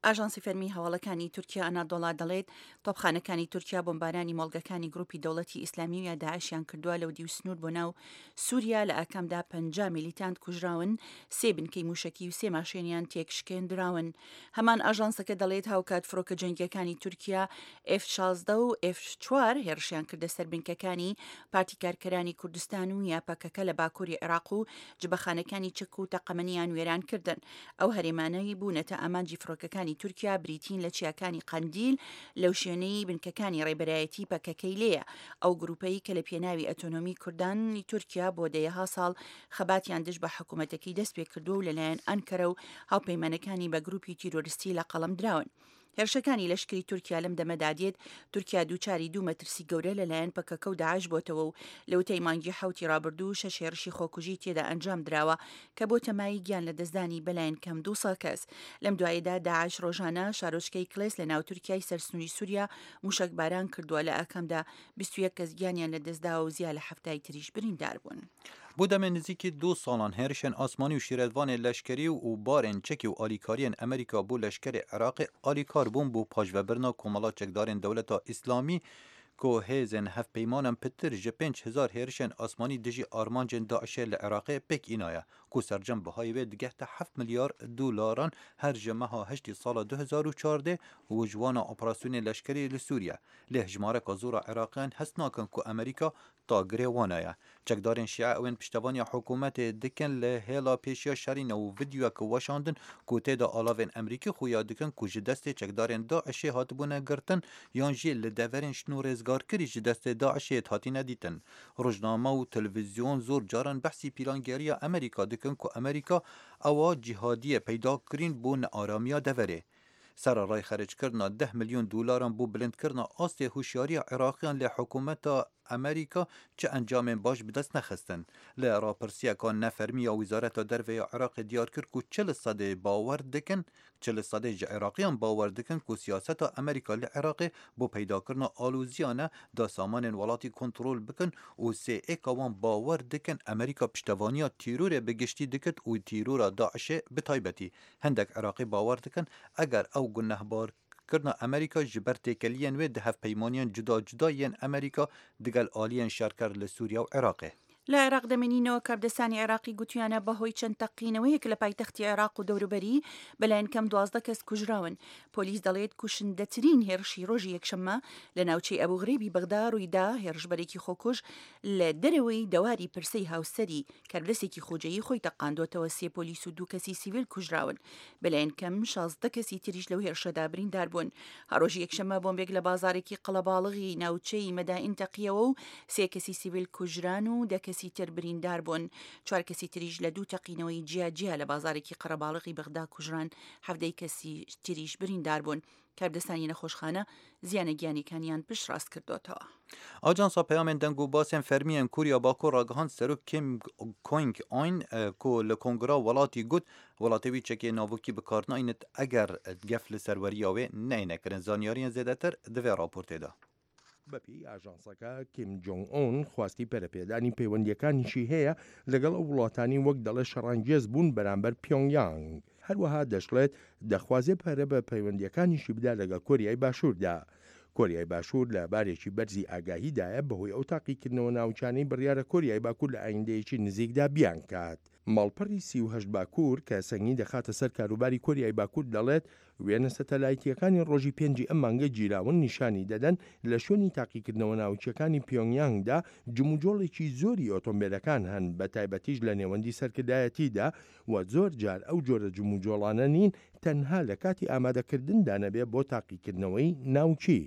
ئاژانسی فەرمی هەواڵەکانی تورکیا ئەنادۆڵا دەڵێت تۆپخانەکانی تورکیا بۆمبارانی مۆڵگەکانی گروپی دەوڵەتی ئیسلامی و یا داعشیان کردووە لە ودی و سنوور بۆ ناو سووریا لە ئاکامدا 50 میلیتانت کوژراون، 3 بنکەی موشکی و 3 ماشێنیان تێکشکێنراون. هەمان ئاژانسەکە دەڵێت هاوکات فڕۆکە جەنگیەکانی تورکیا F-16 و F-4 هێرشیان کردە سەر بنکەکانی پارتی کارکەرانی کوردستان و یاپەکەکە لە باکووری عێراق و جبەخانەکانی چک و تەقەمەنیان وێران کردن. ئەو هەرێمانەی بوونەتە ئامانجی فڕۆکەکانی تورکیا بریتین لە چیاکانی قەندیل لەو شوێنەی بنکەکانی ڕێبەرایەتی پەکەکەی لێیە. ئەو گروپەی کە لە پێناوی ئەتۆنۆمی کوردانی تورکیا بۆ دەیەها ساڵ خەباتیان دژ بە حکوومەتەکەی دەست پێ کردو و لەلایەن ئەنکەرە و هاوپەیمانەکانی بە گروپی تیرۆریستی لە قەڵم دراون. هێرشەکانی لەشکری تورکیا لەم دەمەدادێت تورکیا دووچاری 2 مەترسی گەورە لەلایەن پەکەکە و داعش بۆتەوە و لەوتەی مانگی حوتی ڕابردوو 6 هێرشی خۆکوژی تێدا ئەنجام دراوە کە بۆ تەمایی گیان لە دەستدانی بەلایەن کەم 200 کەس. لەم دواییدا داعش ڕۆژانە شارۆچکەی کلێس لە ناو تورکیای سەرسنووری سووریا موشک باران کردووە، لە ئاکەمدا 21 کەس گیانیان لە دەستدا و زیاد لە هەفتای تریش بریندار بوون. بۆ دەمێ نزیکی 2 ساڵان هێرشên ئاسمانی و شیرەتوانê leşkerî û barên çekî û alîkariyên Amerîka bû leşkerê Iraqê alîkar bûn bû paşvebirina komala çekdarên Dewleta Îslamî ku hêzên hevpeymanan pitir ji 5,000 hêrişên asmanî dijî armancên Daişê li Iraqê pêk înaye ku sercem bihayê wê digehte 7 milyar dolar her ji meha heştê sala 2014 û ji wana operasyonê leşkerî li Sûriye. Lê hejmareka zora Iraqiyan hes nakin ku Amerîka tagirê wana ye. Çekdarên Şia ew ên piştevaniya hikûmetê dikin li hêla pêşiya şerîne û videoyekê weşandin ku têda alavên Emerîkî xuya dikin ku ji destê çekdarên Daişê hatibûne girtin yan jî li deverên şinû rêzgarkirî ji destê Daişê hatîne dîtin. Rojname û televîzyon zor caran behsî pîrangeriya Amerîka dikin ku Amerîka ewa cihadiyê peyda kirîn bû nearamiya deverê. Serarayê xerckirina 10 milyon dolaran bû bilindkirina astê hûşyariya Iraqiyan lê hikûmeta Amerîka çi encamên baş bi dest nexistin. Li rapirsiyeka nefermiya Wîzareta Derve ya Iraqê diyar kir ku 40% bawer dikin 40% ji Iraqiyan bawer dikin ku siyaseta Amerîka li Iraqê bû peydakirina alûziyan e da samanên welatî kontrol bikin û sêeka wan bawer dikin Amerîka piştevaniya tîrorê bi giştî dikit û tîrora Daişê bi taybetî. Hindek Iraqî bawer dikin eger ew gunehbar kirna Amerîka ji ber têkeliyên wê di hevpeymaniyan cuda cuda yên Amerîka digel aliyên şerker li Sûriya û Iraqê. لە عێراق دەمێنینەوە کاردەسانی عێراقی گوتیانە بەهۆی چەند تەقینەوەیەک لە پایتەختی عێراق و دەوروبەری بەلایەن کەم 12 کەس کوژراون. پۆلیس دەڵێت کوشندەترین هێرشی ڕۆژی یەکشەممە لە ناوچەی ئەبوغرێبی بەغدا ڕوویدا. هێرشبەرێکی خۆکوژ لە دەرەوەی دەواری پرسەی هاوسەری کارلەسێکی خۆجەیی خۆی تەقاندۆتەوە. 3 پۆلیس و 2 کەسی سیڤیل کوژراون. بەلایەن کەم 16 کەسی تریش لەو هێرشەدا بریندار بوون. هەڕۆژی یەکشەممە بۆمبێک لە بازارێکی قەڵەباڵغی ناوچەی مەدائین تەقیەوە و 3 کەسی سیڤیل کوژران و 10 کەسی تر بریندار بوون. 4 کەسی تریش لە 2 تەقینەوەی جیا لە بازارێکی قەرەباڵغی بەغدا کوژران. 17 کەسی تریش بریندار بوون. کاردەستانی نەخۆشخانە زیانە گیانیەکانیان پشت ڕاست کردوتەوە. Ajansa peyamên deng û basên fermiyên Kuriya Bakur ragihand serok Kim Koing Ayn ku li Kongra welatî got welatê wî çekê navokî bikar nayînit eger gef li serweriya wê neyne kirin. Zanyariyên zêdetir di vê raportê de. بەپی ئاژانسەکە کیم جۆنگ ئۆن خواستی پەرەپێدانی پەیوەندیەکانیشی هەیە لەگەڵ ئەو وڵاتانی وەک دەڵێ شەڕانگێز بوون بەرامبەر پیۆنگیانگ. هەروەها دەشڵێت دەخوازێ پەرە بە پەیوەندیەکانیشی بدا لەگەڵ کۆریای باشووردا. کۆریای باشوور لە بارێکی بەرزی ئاگاهیدایە بەهۆی ئەو تاقیکردنەوە ناوچانەی بڕیارە کۆریای باکوور لە ئایندەیەکی نزیکدا بیان کات. ماڵپەڕی 38 باکوور کە سەنگی دەخاتە سەر کاروباری کۆریای باکوور دەڵێت وێنە سەتەلایتیەکانی ڕۆژی 5 ئەم مانگە گیراون نیشانی دەدەن لە شوێنی تاقیکردنەوە ناوچەکانی پیۆنگیانگدا جموجۆڵێکی زۆری ئۆتۆمبیلەکان هەن بە تایبەتیش لە نێوەندی سەرکردایەتیدا و زۆر جار ئەو جۆرە جموجۆڵانە نین تەنها لە کاتی ئامادەکردندا نەبێ بۆ تاقیکردنەوەی ناوچی.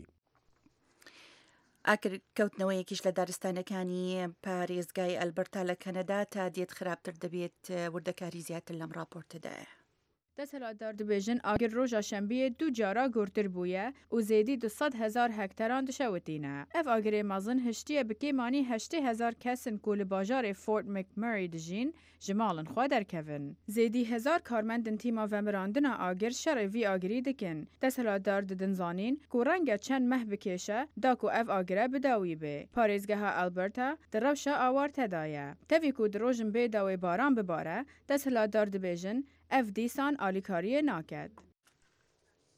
کەوتنەوەیەکیش لە دارستانەکانی پارێزگای ئەلبەرتا لە کەنەدا تا دێت خراپتر دەبێت وردەکاری زیاتر لەم راپۆرتەدایە. دەسەڵاتدار دەبێژن ئاگر ڕۆژە شەمبیە 2 جارا گورتر بووە و زێدی 200,000 هەکتەران دشەوتینە. ئەف ئاگرێ مەزن هشتیە بکێمانی 80,000 کەسن کو لە باژارێ فۆرت مکمەری دژین ji malên xwe derkevin. Zêdî hezar karmendên tîma vemirandina agir şerê vî agirî dikin. Desthilatdar didin zanîn ku renge çend meh bikêşe da ku ev agire bidawî bê. Parêzgeha Alberta di rewşa awar tedaye. Tevî ku di rojin bê dawê baran bibare, desthilatdar dibêjin ev dîsan alîkariyê naket.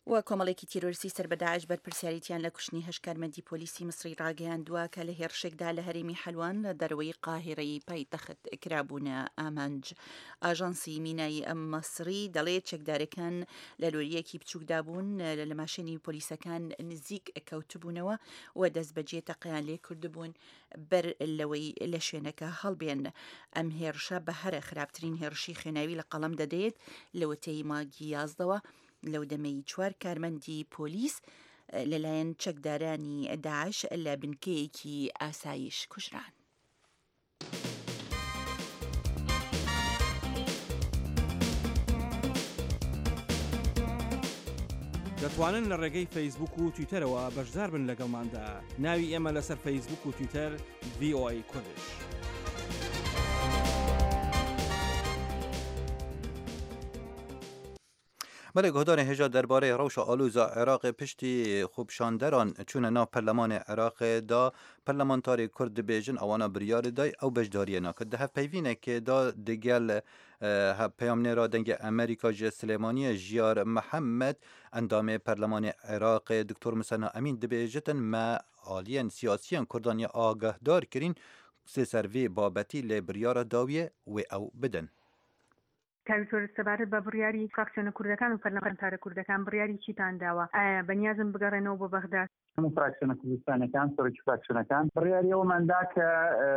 و کۆمەڵێکی تیرۆریسی سەر بە داعش بەرپرسیاریتیان لە کوشتنی هەشکارمەندی پۆلیسی مصری ڕاگەیاندووە کە لە هێرشێکدا لە هەرێمی حەلوان لە دەرەوەی قاهیرەی پایتەخت کرابوونە ئامانج. ئاژانسی مینایی ئەم مەسری دەڵێت چەکدارەکان لە لۆریەکی بچووکدا بوون لە ماشێنی پۆلیسەکان نزیک کەوتبوونەوە و دەست بەجێ تەقیان لێ کردبوون بەر لەوەی لە شوێنەکە هەڵبێن. ئەم هێرشە بە هەرە خراپترین هێرشی خوێناوی لە قەڵەم دەدەیت لە وتەی ماگی 11 لەو دەمەی 4 کارمەندی پۆلیس لەلایەن چەکدارانی داعش لە بنکەیەکی ئاسایش کوژران. دەتوانن لە ڕێگەی فەیسبوک و تویتەرەوە بەشدار بن لەگەڵماندا. ناوی ئێمە لەسەر فەیسبوک و تویتەر VOA کوردش. بله گهدار هجا درباره روش آلوزا عراق پشتی خوبشاندران چون نا پرلمان عراق دا پرلمانتاری کرد بیجن اوانا بریار دای او بجداری ناکد ده پیوینه که دا دگل پیام نرا دنگ امریکا جه سلیمانی جیار محمد اندام پرلمان عراق دکتر مسنا امین دبیجتن ما آلین سیاسیان کردانی آگه دار کرین سی سروی بابتی لبریار داویه و او بدن. کاویتۆر سەبارەت بە بڕیاری فراکسیۆنە کوردەکان و پەرلەمانتارە کوردەکان بڕیاری چیتان داوە؟ ئایا بەنیازم بگەڕێنەوە بۆ بەغداد؟ هەموو فراکسیۆنە کوردستانەکان سەرۆکی فراکسیۆنەکان بڕیاری ئەوماندا کە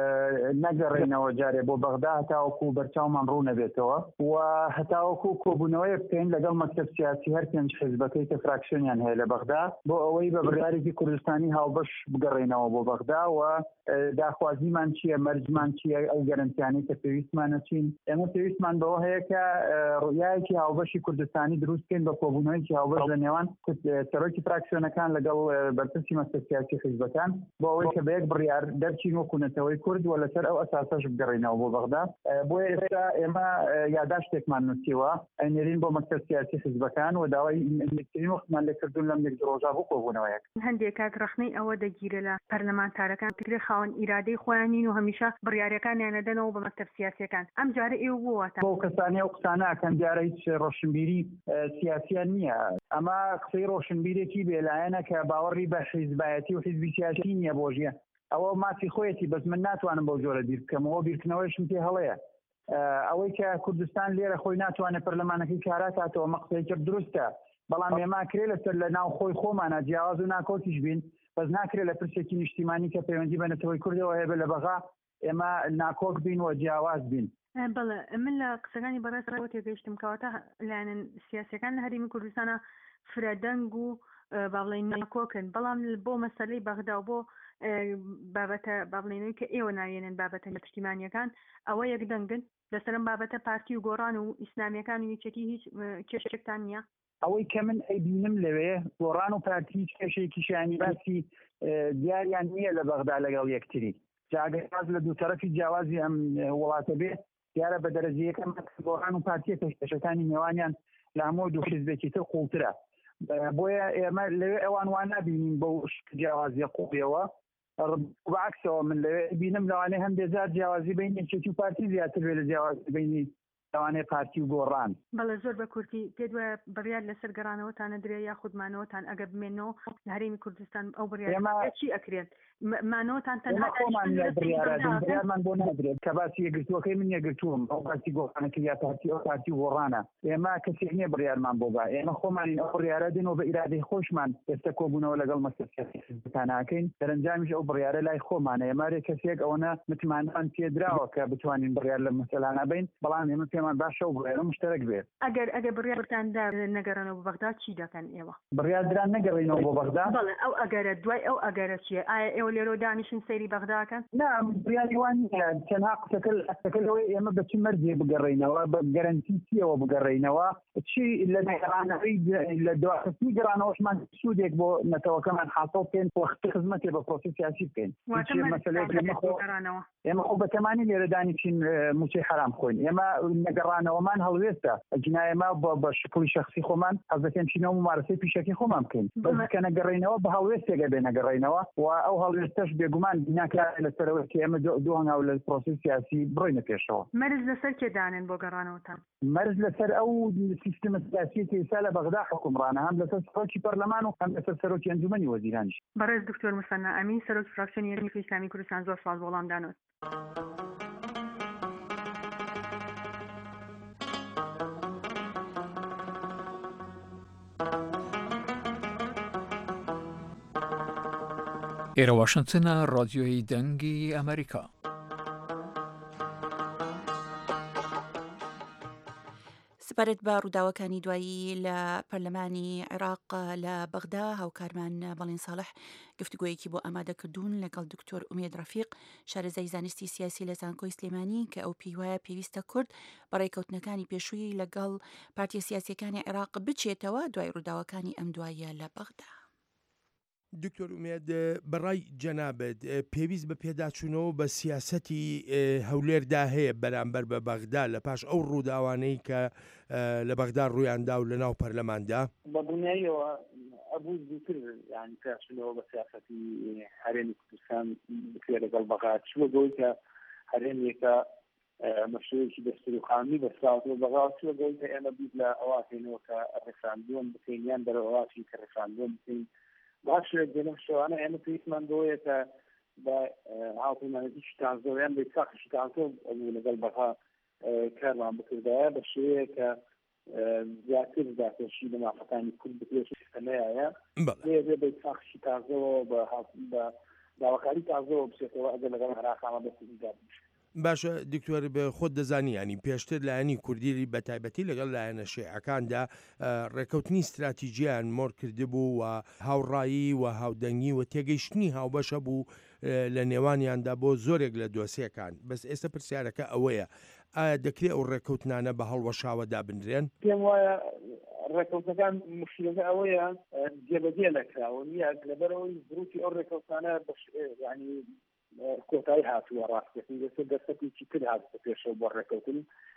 نەگەڕێنەوە جارێ بۆ بەغدا هەتاوەکو بەرچاومان ڕوو نەبێتەوە و هەتاوەکو کۆبوونەوەی بکەین لەگەڵ مەکتەب سیاسی هەر پێنج حیزبەکەی کە فراکسیۆنیان هەیە لە بەغدا بۆ ئەوەی بە بڕیارێکی کوردستانی هاوبەش بگەڕێنەوە بۆ بەغدا و داخوازیمان چییە، مەرجمان چییە، ئەو گەرانتیانەی کە پێویستمانە چین. ئێمە پێویستمان بەوە هەیە کە ڕویایەکی هاوبەشی کوردستانی دروستکەین بە کۆبوونەوەیکی هاوبەش لە نێوان سەرۆکی فراکسیۆنەکان لەگەڵ بەرپرسی مەکتەب سیاسی حیزبەکان بۆ ئەوەی کە بە یەک بڕیار دەرچین وەکو نەتەوەی کورد و لەسەر ئەو ئەساسەش بگەڕێنەوە بۆ بەغدا. بۆیە ئێستا ئێمە یاداشتێکمان نووسیوە ئەنێرین بۆ مەکتەب سیاسی حیزبەکان و داوای نزیکترین وەختمان لێکردوون لەم یەک ڕۆژە بۆ کۆبوونەوەیەک. هەندێک کات ڕخنەی ئەوە دەگیرە لە پەرلەمانتارەکان پێ خاوەن ئیرادەی خۆیانین و هەمیشە بڕیارەکانیان دەدەنەوە بە مەکتەب سیاسیەکان. ئەم جارە ئێوە بووەتە بۆ کەسانی ئەو قسانە ئەکەن دیارە هیچ ڕۆشنبیری سیاسیان نییە. ئەمە قسەی ڕۆشنبیرێکی بێلایەنە کە باوەڕی بە حیزبایەتی و حیزبی سیاسی نییە بۆ ژیە. ئەوە مافی خۆیەتی بەس من ناتوانم بەو جۆرە بیر بکەمەوە، بیرکردنەوەیشم پێ هەڵەیە. ئەوەی کە کوردستان لێرە خۆی ناتوانێت پەرلەمانەکەی کارا کاتەوە مەقسەی کرد دروستە، بەڵام ئێمە کرێ لەسەر لە ناو خۆی خۆمانە جیاواز و ناکۆتیش بین، بەس ناکرێت لە پرسێکی نیشتیمانی کە پەیوەندی بە نەتەوەی کوردەوە هەیە لە بەغا ئێمە ناکۆک بین و جیاواز بین. بەڵێ من لە قسەکانی بەڕێزەوە تێگەیشتم کەواتە لایەن سیاسیەکان لە هەرێمی کوردستانە فرەدەنگ و باڵێن ناکۆکن، بەڵام بۆ مەسەلەی بەغدا و بۆ بابەتە باڵێنەوەی کە ئێوە ناوێنن بابەتە نیشتیمانیەکان ئەوە یەکدەنگن لەسەرم بابەتە پارتی و گۆڕان و ئیسلامیەکان و یەکێتی هیچ کێشێکتان نییە؟ ئەوەی کە من ئەیبینم لەوێ گۆڕان و پارتی هیچ کێشێکیشیانی باسی دیاریان نییە لە بەغدا لەگەڵ یەکتری. جاگەاز لە دوو تەرەفی جیاوازی ئەم وڵاتە بێت دیارە بە دەرەجەیەکەم گۆڕان و پارتیە کێشەکانی نێوانیان لە هەموو دوو حیزبێکی تر قوڵترە. بۆیە ئێمە لەوێ ئەوان وان نبینین بەو جیاوازیە قوڵیەوە. بەعکسەوە من لەوێ بینم لەوانەیە هەم بێزار جیاوازی بین یەکێتی و پارتی زیاتر بێ لە جیاوازی بینی لەوانەیە پارتی و گۆڕان. بەڵێ زۆر بە کورتی پێت وایە بڕیار لەسەر گەڕانەوەتانە درێ یا خودمانەوەتان ئەگە بمێنەوە لە هەرێمی کوردستان ئەو بڕیار چی ئەکرێت؟ مانەوەتان تەنها بڕیارمان بۆ نادرێت کە باسی یەکگرتووەکەی من یەکگرتووم ئەو پارتی گۆڕانەکە یا پارتی ئەو پارتی گۆڕانە. ئێمە کەسێک نییە بڕیارمان بۆ با، ئێمە خۆمانین ئەو بڕیارە دێنەوە بە ئیرادەی خۆشمان ئێستا کۆبوونەوە لەگەڵ مەکتەب سیاسیەکانەکەین دەرەنجامیش ئەو بڕیارە لای خۆمانە. ئێمە کەسێک ئەوەنە متمانەمان پێدراوە کە بتوانین بڕیار لە مەسەلانە بین، بەڵام ئێمە پێمان باشە و بڕیارە مشترک بێت. ئەگەر بڕیارتاندا نەگەڕێنەوە بۆ بەغدا چی دەکەن ئێوە؟ بڕیاردران نەگەڕێنەوە بۆ بەغدا؟ بەڵێ ئەو ئەگەرە دوای ئەو ئەگەرە چییە؟ ئایا ئێوە لێرە دانیشن سەیری بەغداکەن؟ نا بڕیاری وان نییە. تەنها قسەکە لەوەی ئێمە بە چ مەرجێ بگەڕێنەوە، بە گەرانتی چیەوە بگەڕێنەوە، چی لە گەڕانەوەی لە دواخستنی گەڕانەوەشمان سوودێک بۆ نەتەوەکەمان حاصل بکەین وەختی خزمەتێ بە پرۆسی سیاسی بکەین. ئێمە خۆ بەتەمانی لێرە دانیشین موچەی حرام خۆین. ئێمە نەگەڕانەوەمان هەڵوێستە جنایەما بە شکلی شخصی خۆمان حەز دەکەین چینەوە ممارەسەی پیشەکی خۆمان بکەین، بەس کە نەگەڕێنەوە بە هەڵوێستێکە بێ نەگەڕێنەوە و ئەو هەڵوێست ئێستش بێگومان بیناکە لەسەرەوەی کە ئێمە دوو هەنگاو لە پرۆسەی سیاسی بڕۆینە پێشەوە. مەرج لەسەر کێدانن بۆ گەڕانەوەتان؟ مەرج لەسەر ئەو سیستەمە سیاسی کە ئێستا لە بەغدا حکومڕانە، هەم لەسەر سەرۆکی پەرلەمان و هەم لەسەر سەرۆکی ئەنجومەنی وەزیرانیش. بەڕێز دکتۆر موسەنا ئەمین سەرۆکی فراکسیۆنی یەکێتی ئیسلامی کوردستان زۆر سپاس بۆ وەڵامدانەوە. ئێرە واشنگتنە، ڕادیۆی دەنگی ئەمریکا. سپارەت بە ڕووداوەکانی دوایی لە پەرلەمانی عێراق لە بەغدا، هاوکارمان بەڵین ساڵح گفتوگویەکی بۆ ئامادەکردوون لەگەڵ دکتۆر ئومێد ڕەفیق، شارەزای زانستی سیاسی لە زانکۆی سلێمانی، کە ئەو پێی وایە پێویستە کورد بە ڕێکەوتنەکانی پێشووی لەگەڵ پارتیە سیاسیەکانی عێراق بچێتەوە دوای ڕووداوەکانی ئەم دوایە لە بەغدا. دکتۆر ئومێد، بەڕای جەنابەت پێویست بە پێداچوونەوە بە سیاسەتی هەولێردا هەیە بەرامبەر بە بەغدا لە پاش ئەو ڕووداوانەی کە لە بەغدا ڕوویاندا و لە ناو پەرلەماندا؟ بە بنیاییەوە ئەبوو زووتر یان پێچوونەوە بە سیاسەتی هەرێمی کوردستان بکرێت لەگەڵ بەغا، چووە بۆی کە هەرێمێکە مەشروعێکی دەستوری و قانونی بەسراوەوە بەغا، چووە بۆی کە ئێمە بیت لە ئەواتێنەوە کە ڕێفراندۆم بکەین یان دەرەوەواتی کە ڕێفراندۆم بکەین. باش لەم شتوانە ئێمە پێویستمان بۆیە کە بە هاوپەیمانێتی تازەوەیان بە ساقی تازە لەگەڵ بەغا کارمان بکردایە بە شێوەیە کە زیاتر داپێشی لە مافەکانی کورد بکرێت سیستەمەیە لێ بە ساقی تازەوە بە داواکاری تازەوە بچێتەوە ئەگەر لەگەڵ عێراقامە بەسەریدا بشێت. باشە دکتۆر، بە خۆت دەزانی ینی پێشتر لایەنی کوردی بە تایبەتی لەگەڵ لایەنە شیعەکاندا ڕێکەوتنی استراتیژیان مۆر کردبوو و هاوڕایی و هاودەنگی و تێگەیشتنی هاوبەشە بوو لە نێوانیاندا بۆ زۆرێک لە دۆسیەکان. بەس ئێستا پرسیارەکە ئەوەیە، ئایا دەکرێت ئەو ڕێکەوتنانە بە هەڵوەشاوەدا بنرێن؟ پێم وایە ڕێکەوتەکان مشکلەکە ئەوەیە جێبەجێ نەکراوە، یەک لەبەرەوەی زروتی ئەو ڕێکەوتانە ینی کۆتایی هاتووە ڕاستەکەی لەسەر دەستەکێکی تر هاتووە پێشەوە بۆ ڕێکەوتن،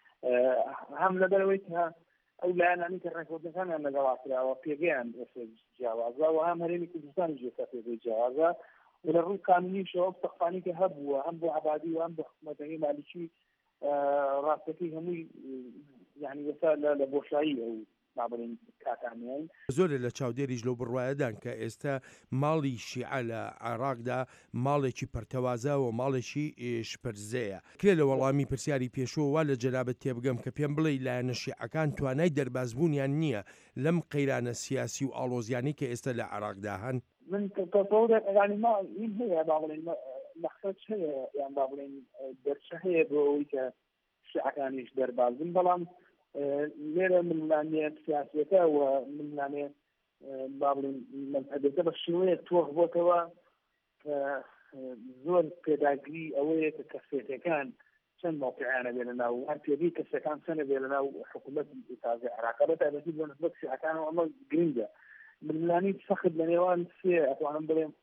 هەم لەبەرەوەی کە ئەو لایەنانی کە ڕێکەوتنەکانیان لەگەڵاکراوە پێگەیان جیاوازە و هەم هەرێمی کوردستانی جێتا پێگەی جیاوازە و لە ڕووی قانونیشەوە سەقفانی کە هەبووە هەم بۆ عەبادی و هەم بۆ حکوومەتەکەی مالیکی ڕاستەکەی هەمووی یعنی وەسا لە بۆشایی ئەو مابڕین کاتانیان زۆر لە چاودێریش لەو بڕوایەدان کە ئێستا ماڵی شیعە لە عێراقدا ماڵێکی پەرتەوازە و ماڵێکی شپرزەیە. کرێ لە وەڵامی پرسیاری پێشەوە وا لە جەنابەت تێبگەم کە پێم بڵێ لایەنە شیعەکان توانای دەربازبوونیان نییە لەم قەیرانە سیاسی و ئاڵۆزیانی کە ئێستا لە عێراقدا هەن؟ من ینی ما این هەیە با بڵێن مەخرج هەیە یان با بڵێن دەرچە هەیە بۆ ئەوەی کە شیعەکانیش دەربازن، بەڵام لێرە منلانێ سیاسەکە و منلانێ با بڵێن مەذهەبەکە بە شێوەیە تۆخ بۆتەوە کە زۆر پێداگیری ئەوەیە کە کەسێتەکان چەند موقعیانە بێ لە ناو هەر پێگەی کەسەکان چەندە بێ لە ناو حکوومەتی تازە عێراق بە تایبەتی بۆ نسبەت شیعەکانەوە ئەمە گرنگە. منلانی سەخت لە نێوان سێ ئەتوانم بڵێم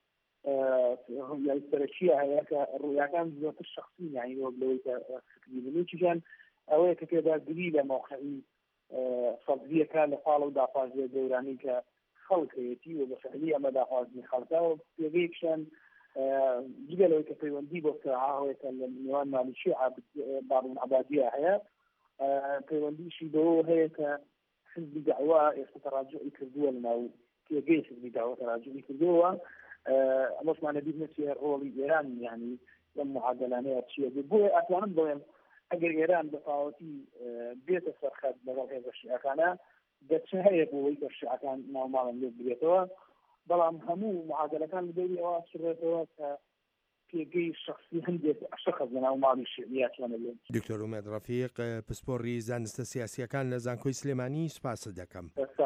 سەرەکیە هەیە کە ڕوویاکان زۆرتر شخصی یعنی وەک لەوەی کە فکری بنووکیان ئەوەیە کە پێداگیری لە موقعی فەرزیەکە لە پاڵ و داخوازیە گەورانی کە خەڵکەیەتی و بەفعلی ئەمە داخوازنی خەڵکاوە پێگەیەکشان جگەلەوەی کە پەیوەندی بۆ کەعاوەیەکە لە نێوان مالیکی بابڵ عەبادیە هەیە، پەیوەندیشی بەوە هەیە کە حزبی داوا ئێستا تەراجعی کردووە لە ناو پێگەی حزبی داوا تەراجعی کردووە. ئەمەشمانە بیر نەچێ ڕۆڵی ئێران یعنی لەم معادلانەیە چیە بۆیە ئەتوانم بڵێم ئەگەر ئێران بەتەواوەتی بێتە سەرخەت لەگەڵ هێزە شیعەکانە دەچە هەیە بۆەوەی کە شیعەکان ناوماڵن لێ بگرێتەوە، بەڵام هەموو معادلەکان لەبەری ئەوە سڕێتەوە کە پێگەی شخصی هەندێک شەخص لە ناو ماڵی شیعە چۆنە بێت. دکتۆر ئومێد ڕەفیق، پسپۆڕی زانستە سیاسیەکان لە زانکۆی سلێمانی، سوپاسە دەکەم.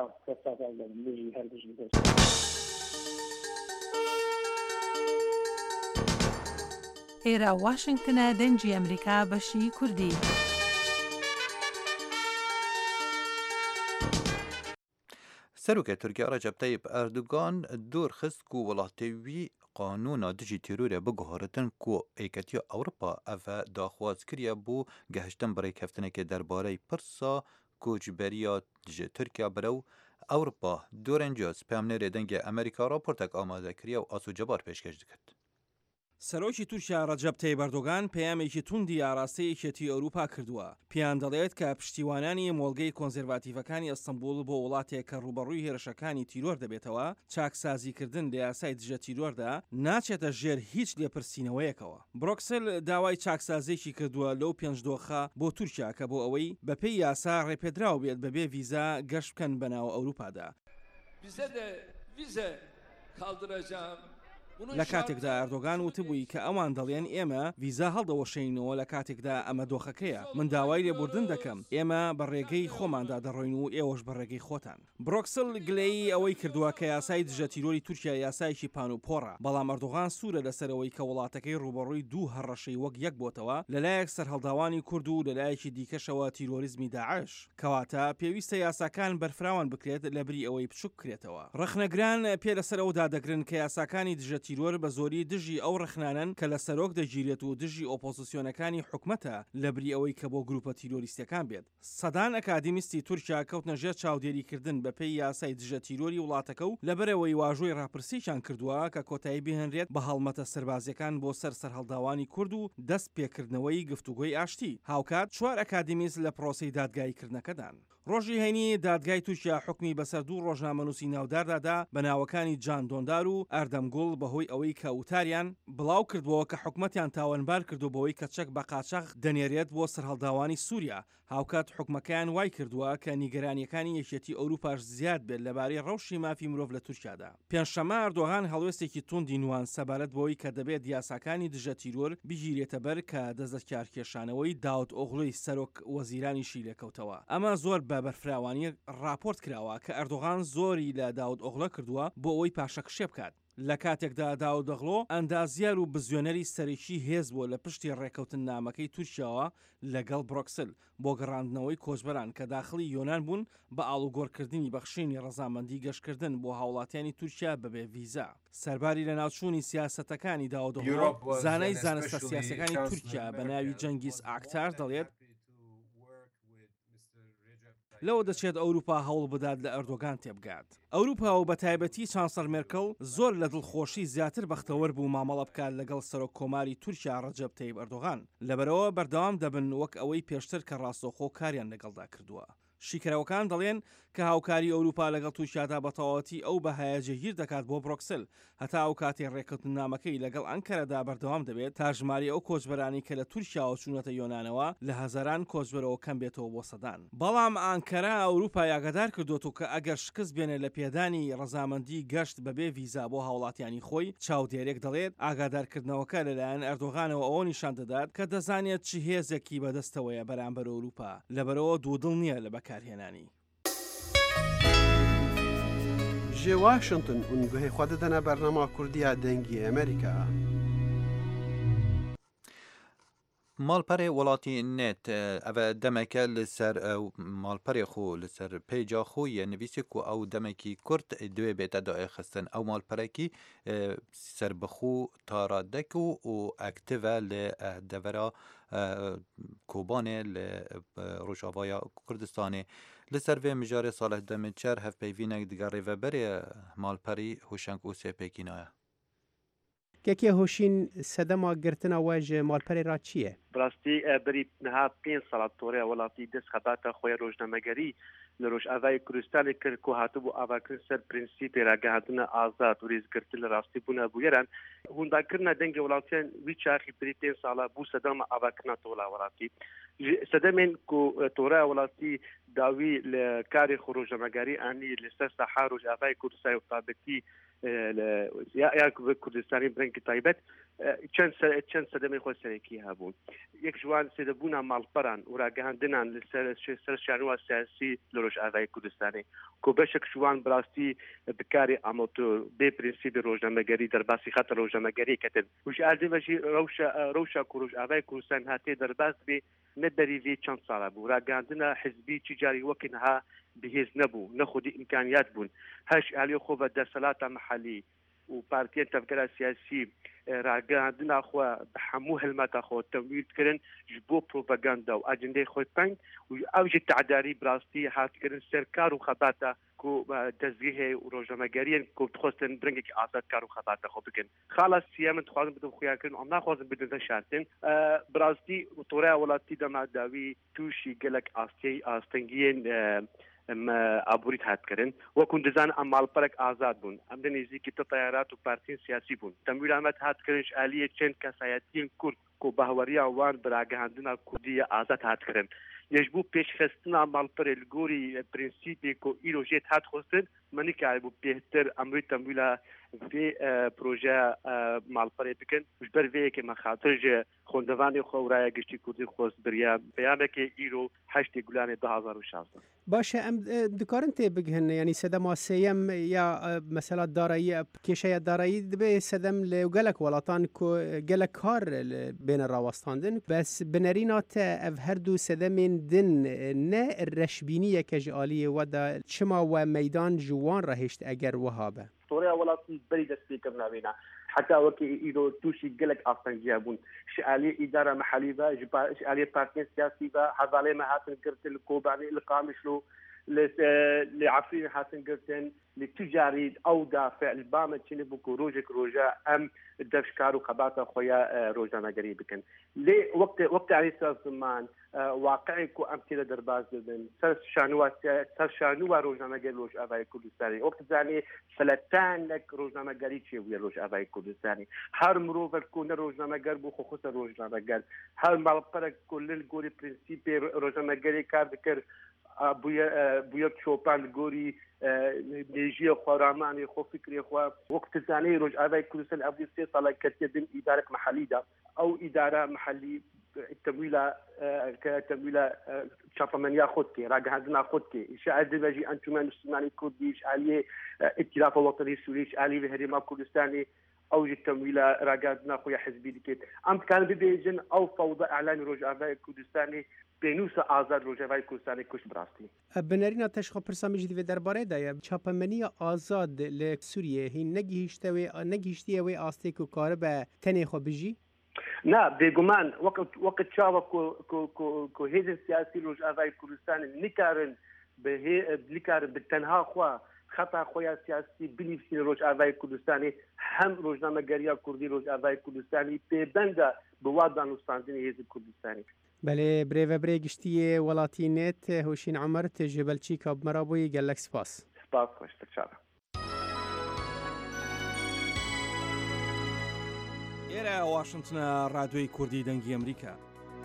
ئێرە واشنگتنە دەنگی ئەمریکا بەشی کوردی. سەرۆکە تورکیا ڕەجەب تەیب ئەردوگان دوورخست و وڵاتێوی قانونا دژی تیرورە بگوهارتن کو ئەیکەتیە ئەوروپا ئەڤە داخوازکریە بۆ گەهشتن بڕێکەفتنێکی دەربارەی پرسا کۆچبەریە ji Tirkiya birەو ئەوروپا دۆرەنجە سپامنێرێ دەنگە ئەمریکا راپۆرتێک ئامادەکریە و ئاسوجەبار پێشکەش دەکرد. سەرۆکی تورکیا ڕەجەب تەیب ئەردۆغان پەیامێکی توندی ئاراستەی یەکێتی ئەوروپا کردووە. پیان دەڵێت کە پشتیوانانی مۆڵگەی کۆنزێرواتیڤەکانی ئەستەمبول بۆ وڵاتێک کە ڕوبەڕووی هێرشەکانی تیرۆر دەبێتەوە چاکسازیکردن لە یاسای دژە تیرۆردا ناچێتە ژێر هیچ لێپرسینەوەیەکەوە. بروکسل داوای چاکسازیێکی کردووە لەو پێنجدۆخە بۆ تورکیا کە بۆ ئەوەی بەپێی یاسا ڕێپێدراو بێت بەبێ ڤیزا گەشت بکەن بەناو ئەوروپادا. لە کاتێکدا ئەردۆغان وتبووی کە ئەوان دەڵێن ئێمە ڤیزا هەڵدەوەشەینەوە لە کاتێکدا ئەمە دۆخەکەیە من داوای لێبوردن دەکەم ئێمە بە ڕێگەی خۆماندا دەڕۆین و ئێوەش بە ڕێگەی خۆتان. بروکسل گلەیی ئەوەی کردووە کە یاسای دژە تیرۆری تورکیا یاسایکی پان و پۆڕە بەڵام ئەردۆغان سوورە لەسەرەوەی کە وڵاتەکەی ڕوبەڕووی دوو هەڕەشەی وەک یەک بۆتەوە لەلایەک سەرهەڵداوانی کورد و لەلایەکی دیکەشەوە تیرۆریزمی داعش کەواتە پێویستە یاساکان بەرفراوان بکرێت لە بری ئەوەی بچووک بکرێتەوە. ڕخنەگران پێ لەسەر ئەودا دەگرن کە یاساکانی دژە تیرۆر بە زۆری دژی ئەو ڕخنانن کە لە سەرۆک دەگیرێت و دژی ئۆپۆزیسیۆنەکانی حکومەتە لە بری ئەوەی کە بۆ گروپە تیرۆریستەکان بێت. سەدان ئەکادیمیستی تورکیا کەوتنە ژێر چاودێریکردن بەپێی یاسای دژە تیرۆری وڵاتەکە و لەبەرەوەی واژۆی ڕاپرسییان کردووە کە کۆتایی بهێنرێت بە هەڵمەتە سەربازیەکان بۆ سەرهەڵداوانی کورد و دەست پێکردنەوەی گفتوگۆی ئاشتی. هاوکات 4 ئەکادیمیست لە پرۆسەی دادگایکردنەکەدان. ڕۆژی هەینی دادگای تورکیا حکمی بەسەر 2 ڕۆژنامەنووسی ناوداردادا بە ناوەکانی جان دۆندار و ئەردەمگوڵ بەهۆی ئەوەی کە وتاریان بڵاو کردبەوە کە حکومەتیان تاوانبار کردو بەوەی کە چەک بە قاچاق دەنێرێت بۆ سەرهەڵداوانی سووریا. هاوکات حکومەکەیان وای کردووە کە نیگەرانیەکانی یەکێتی ئەوروپاش زیاد بێت لەبارەی ڕەوشی مافی مرۆڤ لە تورکیادا. پێنجشەممە ئەردۆغان هەڵوێستێکی توندی نوان سەبارەت بۆی کە دەبێت یاساکانی دژە تیرۆر بگیرێتە بەر کە دەستکارکێشانەوەی داود ئۆغڵوی سەرۆک وەزیرانیشی لێکەوتەوە. ئەمە زۆر بە بەرفراوانی راپۆرت کراوە کە ئەردۆغان زۆری لە داود ئۆغڵە کردووە بۆ ئەوەی پاشەکشێ بکات. لە کاتێکدا داود ئۆغڵۆ ئەندازیار و بزیۆنەری سەرەکی هێز بووە لە پشتی ڕێکەوتن نامەکەی تورکیاوە لەگەڵ بروکسل بۆ گەڕاندنەوەی کۆچبەران کە داخلی یۆنان بوون بە ئاڵوگۆڕکردنی بەخشینی ڕەزامەندی گەشتکردن بۆ هاوڵاتیانی تورکیا بەبێ ڤیزا. سەرباری لە ناوچوونی سیاسەتەکانی داود ئۆغڵۆ زانای زانستە سیاسەکانی تورکیا بە ناوی جەنگیز ئاکتار دەڵێت لەوە دەچێت ئەوروپا هەوڵ بدات لە ئەردۆغان تێبگات. ئەوروپا و بە تایبەتی چانسەر مێرکەڵ زۆر لە دڵخۆشی زیاتر بەختەوەر بوو مامەڵە بکات لەگەڵ سەرۆک کۆماری تورکیا ڕەجەب تەیب ئەردۆغان لەبەرەوە بەردەوام دەبن وەک ئەوەی پێشتر کە ڕاستەوخۆ کاریان لەگەڵدا کردووە. شیکەرەوەکان دەڵێن کە هاوکاری ئەوروپا لەگەڵ تورکیادا بەتەواوەتی ئەو بە هەیەجەگیر دەکات بۆ بروکسل هەتا ئەو کاتێ ڕێکەوتن نامەکەی لەگەڵ ئەنکەرەدا بەردەوام دەبێت تا ژماری ئەو کۆچبەرانی کە لە تورکیاوە چوونەتە یۆنانەوە لە هەزاران کۆچبەرەوە کەم بێتەوە بۆ سەدان. بەڵام ئەنکەرە ئەوروپا یاگەدار کردووە کە ئەگەر شکست بێنێت لە پێدانی ڕەزامەندی گەشت بەبێ ڤیزا بۆ هاوڵاتیانی خۆی چاودێرێک دەڵێت ئاگادارکردنەوەکە لەلایەن ئەردۆغانەوە ئەوە نیشان دەدات کە دەزانێت چ هێزێکی بەدەستەوەیە بەرامبەر ئەوروپا لەبەرەوە دوودڵ نییە لە بەکارهێنانی. جێ واشنگتن ئونگوهی خوا دەدەنە بەرنامە کوردیە دەنگی ئەمریکا. مالپەرێ وڵاتی نێت ئەvە دەمەکە لەسەر مالپەرێ خۆ لەسەر پێیجا خۆیە نویسی و ئەو دەمێکی کورت دوێ بێتە داخستن ئەو مالپەرێکی سربەخۆ تاڕادەک و ئەکتڤە لە دەڤەرە کۆبانێ لە ڕۆژاوایە کوردستانê لەسەر vê mijarê Salih Demîrçer hevpeyvînek diga rêveberê malperî hûşeng û sêpêkînaya. Kekê hûşîn sedema girtina we ji malperê ra çi ye? Birastî berî niha 5 sala toreya welatî dest xebata xwe ya rojnamegerî li Rojavayê Kurdistanê kir ku hatibû avakirin ser prinsîpê ragihandina azad û rêzgirtin li rastî bûne bûyeran hûndakirina dengê welatiyan wî çaxî berî 5 sala bû sedema avakirina tola welatî. Sedemên ku toreya welatî dawî li karê xwe rojnamegerî anî li ser saha Rojavayê Kurdistanê tabetî ya Kurdistanê birengî taybet çend sedemê xwe serekî hebûn. Yek ji wan sêdebûna malperan û ragihandinan li ser şanûa siyasî li Rojavayê Kurdistanê ku beşek ji wan bi rastî bi karê amatör bê prinsîpê rojnamegerî derbasî xeta rojnamegerî ketin. û ji erdê ve jî rewşa ku Rojavayê Kurdistanê hatiye derbas bê ne berî vê çend sala bû. Ragihandina hizbî çi carî wekî niha bihêz nebû, ne xwedî imkaniyat bûn. Heş aliyê xwe ve deselata mihellî و پارتیان تفکر سیاسی راگەاندنا خۆ بە هەموو هەلمەتە خۆ تەمویلکردن ji بۆ پرۆپاگاندا و ئاجندەی خۆی پنگ و ئەوژی تعداری بڕاستی هاتکردن سەرکار و خەباتە کو دەستگیری و ڕۆژنامەگەریان کو دخواستن برنگێکی ئازادکار و خەباتە خۆ بکەن خاڵە سیە من دخوازم بدەم خویاکردن ئەم ناخوازم بدەن شارتن بڕاستی تۆڕای وڵاتی دەماداوی تووشی گەلک ئاستەنگیên ئابووریت هاتکردن وەکو دەزان ئەم ماڵپەرێک ئازاد بوون ئەم نێزیکی تەیارات و پارتین سیاسی بوون تەمویل ئەمەد هاتکردنش ئالیە چەند کەسایەتیین کورد کو بەهوەریە وان بەراگەهاندنا کوردیە ئازاد هاتکردن یەشبوو پێشخستنا ماڵپەرێ لە گۆری پرینسیپێک و ئیرۆژێت هاتخۆستن منیکار بوو بێتر ئەمروی تەمویلە vê proje malperê bikin ji ber vê yekê me xatir ji xwendevanê xwe û raya giştî Kurdî xwest biriya peyamekê îro 8 Gulanê 2016. باشه ام دکارن تی بگهن یعنی سدما سیم یا مثلا دارایی کیشه دارایی دبی سدم لگلک ولاتان کو گلک کار بین راوستاندن بس بنرینات اف هر دو سدمین دن نه رشبینی کجالی و دا چما و میدان جوان رهشت اگر وهابه طوریا ولاتی بری دستی کرنا بینا حتى وكي إيرو توشي قلق أصلا جابون شعالي إدارة محلية شعالي بارتين سياسي حظالي ما هاتن قرتن الكوباني القامشلو لعفرين هاتن قرتن لتجاري أو دافع البامة تشنبوكو روجك روجا أم دفشكارو خباتا خويا روجانا قريبكن لي وقت عليه الزمان واقعي كو أمثلة درباز دن سر شانوا روجانا قريبوش أباي كردستاني وقت زاني فلتان لك روجانا قريبشي ويروش أباي كردستاني هر مروفر كون روجانا قريبو خصوصا روجانا قريب هر مالبرك كل الجوري برنسيبي روجانا قريب كار بكر بویا چوپان گوری نيجي خراماني خو فكري خو وقت ثاني رجع باي كل سنه ابدي 6 سنه كتبن اداره محليه او اداره محلي التمويله كتمويله شاف من ياخذك راجع عندنا خدك شاهد بيجي انتم مسلماني كرديش عليه ائتلاف الوطني السوري عليه بهريما كردستاني او التمويله راجعنا خويا حزبي ديك ام كان بيجن او فوضى اعلان رجع باي كردستاني بینوس آزاد روجوای کردستانی کش براستی. بنرین تشخص پرسامی جدی درباره دایم چاپمنی آزاد ل سوریه هی نگیشتی و آستیک و کار به تنی خو بجی؟ نه بگمان وقت شاو کو هیز سیاسی روجوای کردستانی نکارن به نکار به تنها خوا خطا خویا سیاسی بنفسی روجوای کردستانی هم روزنامه‌گری کردی روجوای کردستانی به بنده بوادان استاندین هیز کردستانی. بله برای گشتی ولاتینت هوشین عمر تجبلچی کاب مرابوی گلک سپاس خوش تشکر ئێرە واشنگتنە ڕادیۆی کوردی دەنگی ئەمریکا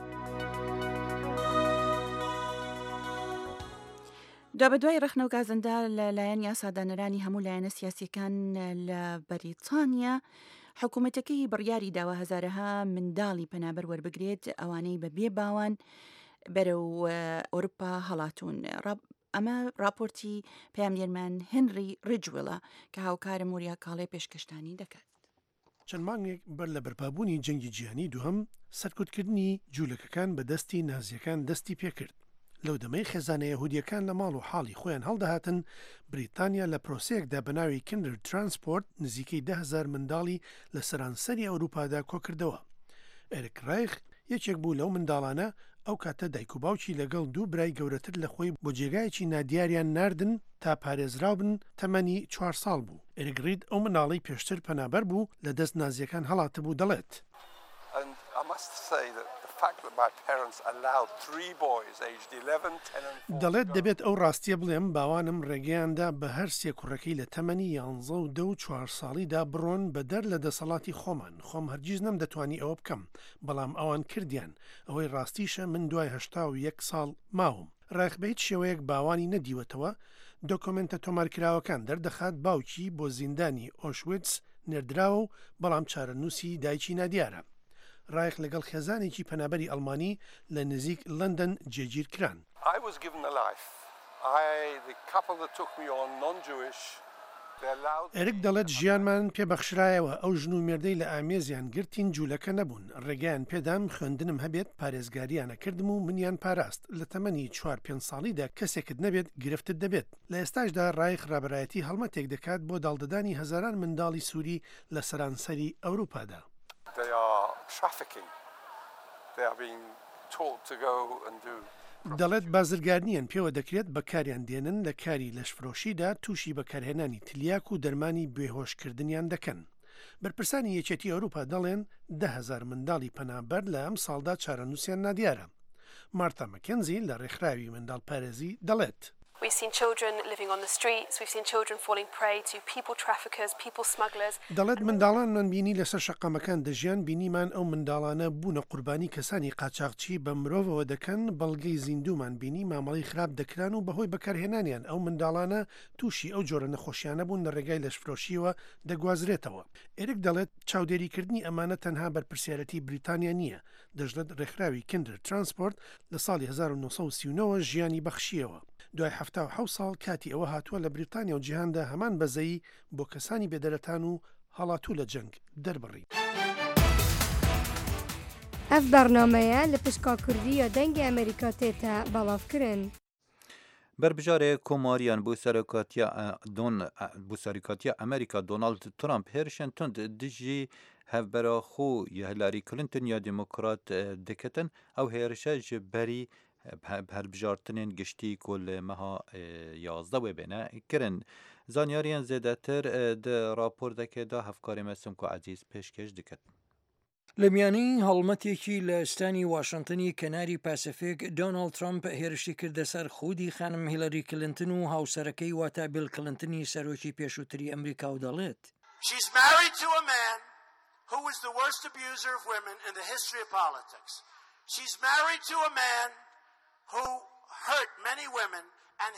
دوای ڕخنە و گازندا لەلایەن یاسادانەرانی هەموو لایەنە سیاسیەکان لە بەریتانیا حکوومەتەکەی بڕیاری داوە هەزارەها منداڵی پەنابەر وەربگرێت ئەوانەی بە بێ باوان بەرەو ئەوروپا هەڵاتون. ئەمە راپۆرتی پەیامگەرمان هێنری ڕیجوێڵە کە هاوکارە موریا کاڵێ پێشکەشتانی دەکات. چەند مانگێک بەر لە بەرپابوونی جەنگی جیهانی دووهەم سەرکوتکردنی جوولەکەکان بە دەستی نازیەکان دەستی پێکرد. لەو دەمەی خێزانە یەهودیەکان لە ماڵ و حاڵی خۆیان هەڵدەهاتن بریتانیا لە پرۆسەیەکدا بەناوی کندر ترانسپۆرت نزیکەی 10,000 منداڵی لە سەرانسەری ئەوروپادا کۆکردەوە. ئێرک رایخ یەکێک بوو لەو منداڵانە ئەو کاتە دایک و باوکی لەگەڵ دوو برای گەورەتر لە خۆی بۆ جێگایەکی نادیاریان ناردن تا پارێزراو بن تەمەنی 4 ساڵ بوو. ئێرگرید ئەو مناڵی پێشتر پەنابەر بوو لە دەست نازیەکان هەڵاتە بوو دەڵێت. دەڵێت دەبێت ئەو ڕاستیە بڵێم باوانم ڕێگەیاندا بە هەر سێ کوڕەکەی لە تەمەنی 11 و 2 و 4 ساڵیدا بڕۆن بە دەر لە دەسەڵاتی خۆم هەرگیز نەمدەتوانی ئەوە بکەم بەڵام ئەوان کردیان ئەوەی ڕاستیشە من دوای 81 ساڵ ماوم. ڕایخ بە هیچ شێوەیەک باوانی نەدیوەتەوە دۆکۆمنتە تۆمارکراوەکان دەردەخات باوکی بۆ زیندانی ئۆشویتس نێردراوە و بەڵام چارەنووسی دایکی نادیارە. ڕایخ لەگەڵ خێزانێکی پەنابەری ئەڵمانی لە نزیک لەندەن جێگیر کران. ئەرک دەڵێت ژیانمان پێبەخشرایەوە ئەو ژن و مێردەی لە ئامێزیان گرتین جوولەکە نەبوون ڕێگەیان پێدام خوێندنم هەبێت پارێزگاریانە کردم و منیان پاراست لە تەمەنی 4-5 ساڵیدا کەسێکت نەبێت گرفتت دەبێت لە ئێستاشدا ڕای خراپەرایەتی هەڵمەتێک دەکات بۆ داڵدەدانی هەزاران منداڵی سووری لە سەرانسەری ئەوروپادا. دەڵێت بازرگانیان پێوە دەکرێت بەکاریان دێنن لە کاری لەشفرۆشیدا تووشی بەکارهێنانی تلیاک و دەرمانی بێهۆشکردنیان دەکەن. بەرپرسانی یەکێتی ئەوروپا دەڵێن 10,000 منداڵی پەنابەر لە ئەم ساڵدا چارەنووسیان نادیارە. مارتا مەکێنزی لە ڕێکخراوی منداڵ پارێزی دەڵێت. We've seen children living on the streets, we've seen children falling prey to people traffickers, people smugglers. دەڵێت منداڵانمان بینی لەسەر شەقامەکان دەژیان بینیمان ئەو منداڵانە بوونە قوربانی کەسانی قاچاقچی بە مرۆڤەوە دەکەن بەڵگەی زیندومان بینی مامەڵی خراپ دەکران و بەهۆی بەکارهێنانیان ئەو منداڵانە تووشی ئەو جۆرە نەخۆشیانە بوون لە ڕێگای لەشفرۆشیەوە دەگوازرێتەوە. ئێرک دەڵێت چاودێریکردنی ئەمانە تەنها بەرپرسیارەتی بریتانیا نییە. دەژڵێت ڕێکخراوی کندر ترانسپۆرت لە ساڵی 1939 ژیانی بەخشیەوە. دوای 77 ساڵ کاتی ئەوە هاتووە لە بریتانیا و جیهاندا هەمان بەزەیی بۆ کەسانی بێدەرەتان و هەڵاتوو لە جەنگ دەربڕی. ئەف بەرنامەیە لە پشکا کوردیە دەنگی ئەمریکا تێتە بەڵاوکردن. بربژارê Komaryan bû serokatiya Amerîka Donald Trump herişên tund dijî hevbera xwe Hillary Clinton ya Demokrat diketin ew hêrişe ji berî هەربژارتنên giştî ku li meha 11 wê bêne kirin. Zanyariyên zêdetir di rapordekê da hevkarê mesim ku Ezîz pêşkêş dikin. لە میانەی هەڵمەتێکی لە ئێستانی واشنگتنی کەناری پاسیفیک دۆناڵد ترامپ هێرشی کردە سەر خودی خانم هیلاری کلنتن و هاوسەرەکەی واتە بیل کلنتنی سەرۆکی پێشووتری ئەمریکا و دەڵێت She's married to a man who was the worst abuser of women in the history of politics. She's married to a man who hurt many women and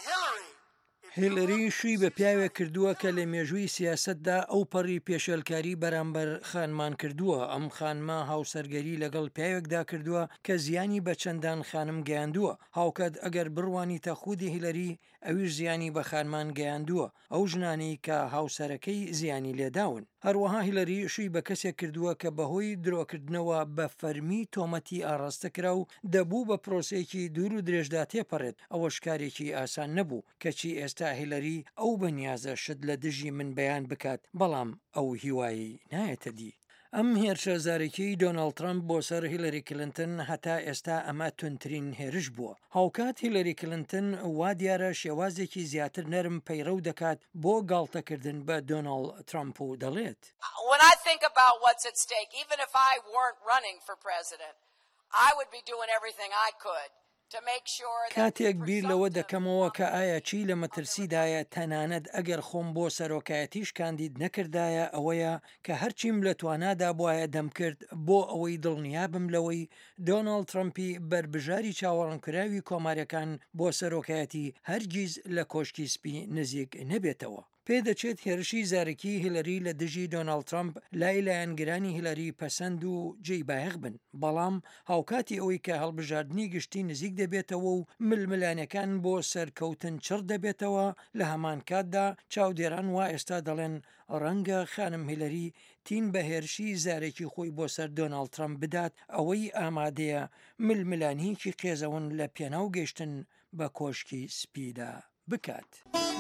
هیلری شووی بە پیاوێ کردووە کە لە مێژووی سیاسەتدا ئەو پەڕی پێشێلکاری بەرامبەر خانمان کردووە. ئەم خانمە هاوسەرگەری لەگەڵ پیاوێکدا کردووە کە زیانی بە چەندان خانم گەیاندووە. هاوکات ئەگەر بڕوانی تەخودی هیلری ئەویش زیانی بە خانمان گەیاندووە ئەو ژنانەی کە هاوسەرەکەی زیانی لێداون. هەروەها هیلری شووی بە کەسێک کردووە کە بەهۆی درۆکردنەوە بە فەرمی تۆمەتی ئاڕاستەکرا و دەبوو بە پرۆسێکی دوور و درێژدا تێپەڕێت. ئەوە شکارێکی ئاسان نەبوو کەچی ئێستا هیلری ئەو بەنیازە شت لە دژی من بەیان بکات بەڵام ئەو هیوایی نایەتە دی. ئەم هێرشە زارێکی دۆناڵد ترامپ بۆ سەر هیلری کلنتن هەتا ئێستا ئەمە تونترین هێرش بووە. هاوکات هیلری کلنتن وا دیارە شێوازێکی زیاتر نەرم پەیڕە و دەکات بۆ گاڵتەکردن بە دۆناڵد ترامپ و دەڵێت When I think about what's at stake, even if I weren't running for president, I would be doing everything I could. کاتێک بیر لەوە دەکەمەوە کە ئایا چی لە مەترسیدایە تەنانەت ئەگەر خۆم بۆ سەرۆکایەتیش کاندید نەکردایە ئەوەیە کە هەرچیم لە توانادا بواە دەمکرد بۆ ئەوەی دڵنیابم لەوەی دۆناڵد ترامپی بربژاری چاوەڕانکراوی کۆماریەکان بۆ سەرۆکایەتی هەرگیز لە کۆشکی سپی نزیک نەبێتەوە. پێدەچێت هێرشی زارێکی هیلری لە دژی دۆناڵد ترامپ لای لایەنگرانی هیلری پەسەند و جێی بایەخ بن بەڵام هاوکاتی ئەوەی کە هەڵبژاردننی گشتی نزیک دەبێتەوە و ململانەکان بۆ سەرکەوتن چڕ دەبێتەوە لە هەمان کاتدا چاودێران وا ئێستا دەڵێن ڕەنگە خانم هیلری تین بە هێرشی زارێکی خۆی بۆ سەر دۆناڵد ترامپ بدات ئەوەی ئامادەیە ململانیکی قێزەون لە پێناو گەشتن بە کۆشکی سپیدا بکات.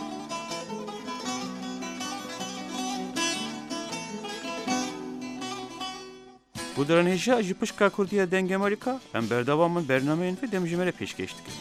Bu dönemde ji pişka Kurdiya deng Amerika em berdewamın bernameyên ve demjimere pêşkêş dikin.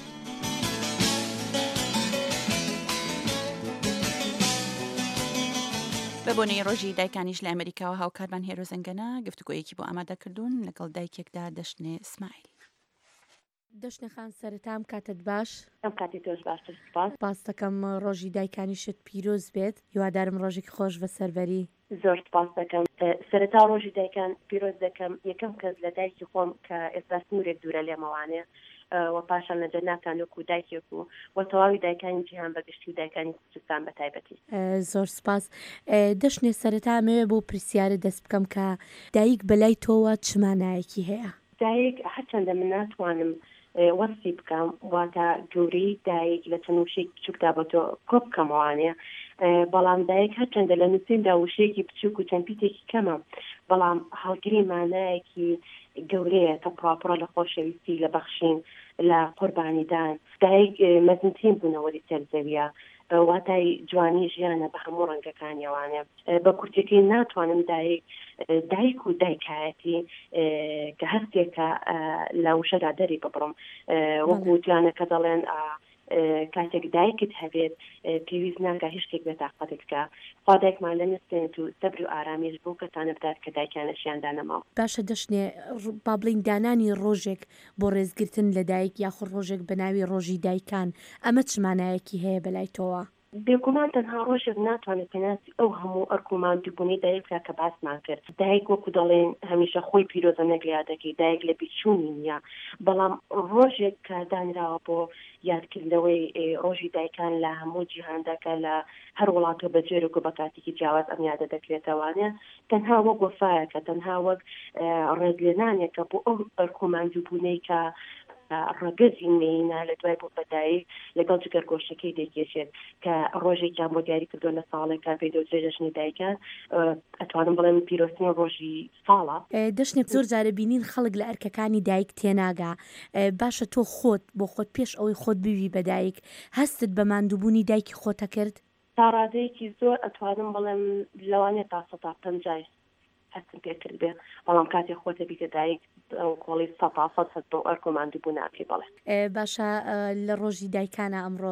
بەبوونەی ڕۆژی دایکانیش لە ئەمریکاوە هاوکارمان هێرۆزەنگەنە گفتوگۆیەکی بۆ ئامادەکردوون لەگەڵ دایکێکدا دەشتێ ئسماعیل. دەشنەخان سەرەتام کاتت باش ئەم کاتی تۆش باشتر سپاس. باس دەکەم ڕۆژی دایکانیشت پیرۆز بێت هیوادارم ڕۆژێکی خۆش بە سەربەری. زۆر سپاس دەکەم. سەرەتا ڕۆژی دایکان پیرۆز دەکەم یەکەم کەس لە دایکی خۆم کە ئێستا سنوورێک دوورە لێمەوانێ و پاشان لە جەناتان وەکو دایکێک و تەواوی دایکانی جیهان بەگشتی و دایکانی کوردستان بە تایبەتی. زۆر سپاس. دەشنێ سەرەتا مەوێ بۆ پرسیارە دەست بکەم کە دایک بەلای تۆوە چ مانایەکی هەیە؟ دایک هەرچەندە من ناتوانم وەرسی بکەم واتە گەورەی دایک لە چەند وشەیەکی بچووکدا بۆ تۆ کۆ بکەمەوانێ بەڵام دایک هەرچەندە لە نووسیندا وشەیەکی بچووک و چەمپیتێکی کەمە بەڵام هەڵگری مانایەکی گەورەیە کە پڕاپڕە لە خۆشەویستی لە بەخشین لە قوربانیدان دایک مەزنترین بوونەوەری سەرزەویە واتای جوانی ژیانە بە هەموو ڕەنگەکانیەوانێ بە کورتەکەی ناتوانم دایک و دایکایەتی کە هەستێکە لە وشەدا دەری ببڕم وەکو جوانەکە دەڵێن کاتێک دایکت هەبێت پێویست ناکە هیچ شتێک بێتاقەتێککە خوا دایکمان لە نستێنێت و سەبر و ئارامیش بۆ کەسانە بدات کە دایکیانەشیاندا نەماوە باشە دەشنێ با بڵین دانانی ڕۆژێک بۆ ڕێزگرتن لە دایک یاخود ڕۆژێک بە ناوی ڕۆژی دایکان ئەمە چمانایەکی هەیە بەلای تۆوە بێگومان تەنها ڕۆژێک ناتوانێت پێناسی ئەو هەموو ئەرکومان دووبوونی دایکرا کە باسمان کرد دایک وەکو دەڵێن هەمیشە خۆی پیرۆزە نەگریا دەکەی دایک لە بیچوونی نییە بەڵام ڕۆژێک کە دانراوە بۆ یادکردنەوەی ڕۆژی دایکان لە هەموو جیهانداکە لە هەر وڵاتۆ بەجێرێک و بە کاتێکی جیاواز ئەم یادە دەکرێتەوانێ تەنها وەک وەفایەکە تەنها وەک ڕێزلێنانێکە بۆ ئەو ئەرکومان دووبوونەی کە ڕگەزی مینە لە دوای بۆ بەدایی لەگەڵ جگەرگۆشتەکەی دەیکێشێت کە ڕۆژێکیان بۆ دیاری کردو لە ساڵێکە پێی دەوترێت جەژنی دایکان ئەتوانم بڵێم پیرۆستنی ڕۆژی ساڵە دەشتێک زۆر جارە بینین خەڵک لە ئەرکەکانی دایک تێناگا باشە تۆ خۆت بۆ خۆت پێش ئەوەی خۆت بوی بە دایک هەستت بە ماندووبوونی دایکی خۆتە کرد تا ڕادەیەکی زۆر ئەتوانم بڵێم لەوانێت تا 150 هەستم پێ کرد بێ بەڵام کاتێک خۆتە بیکە دایک کۆڵی 100 بۆ ئەرکۆماندوو بوو ناکەی بڵێ باشە لە ڕۆژی دایکانە ئەمڕۆ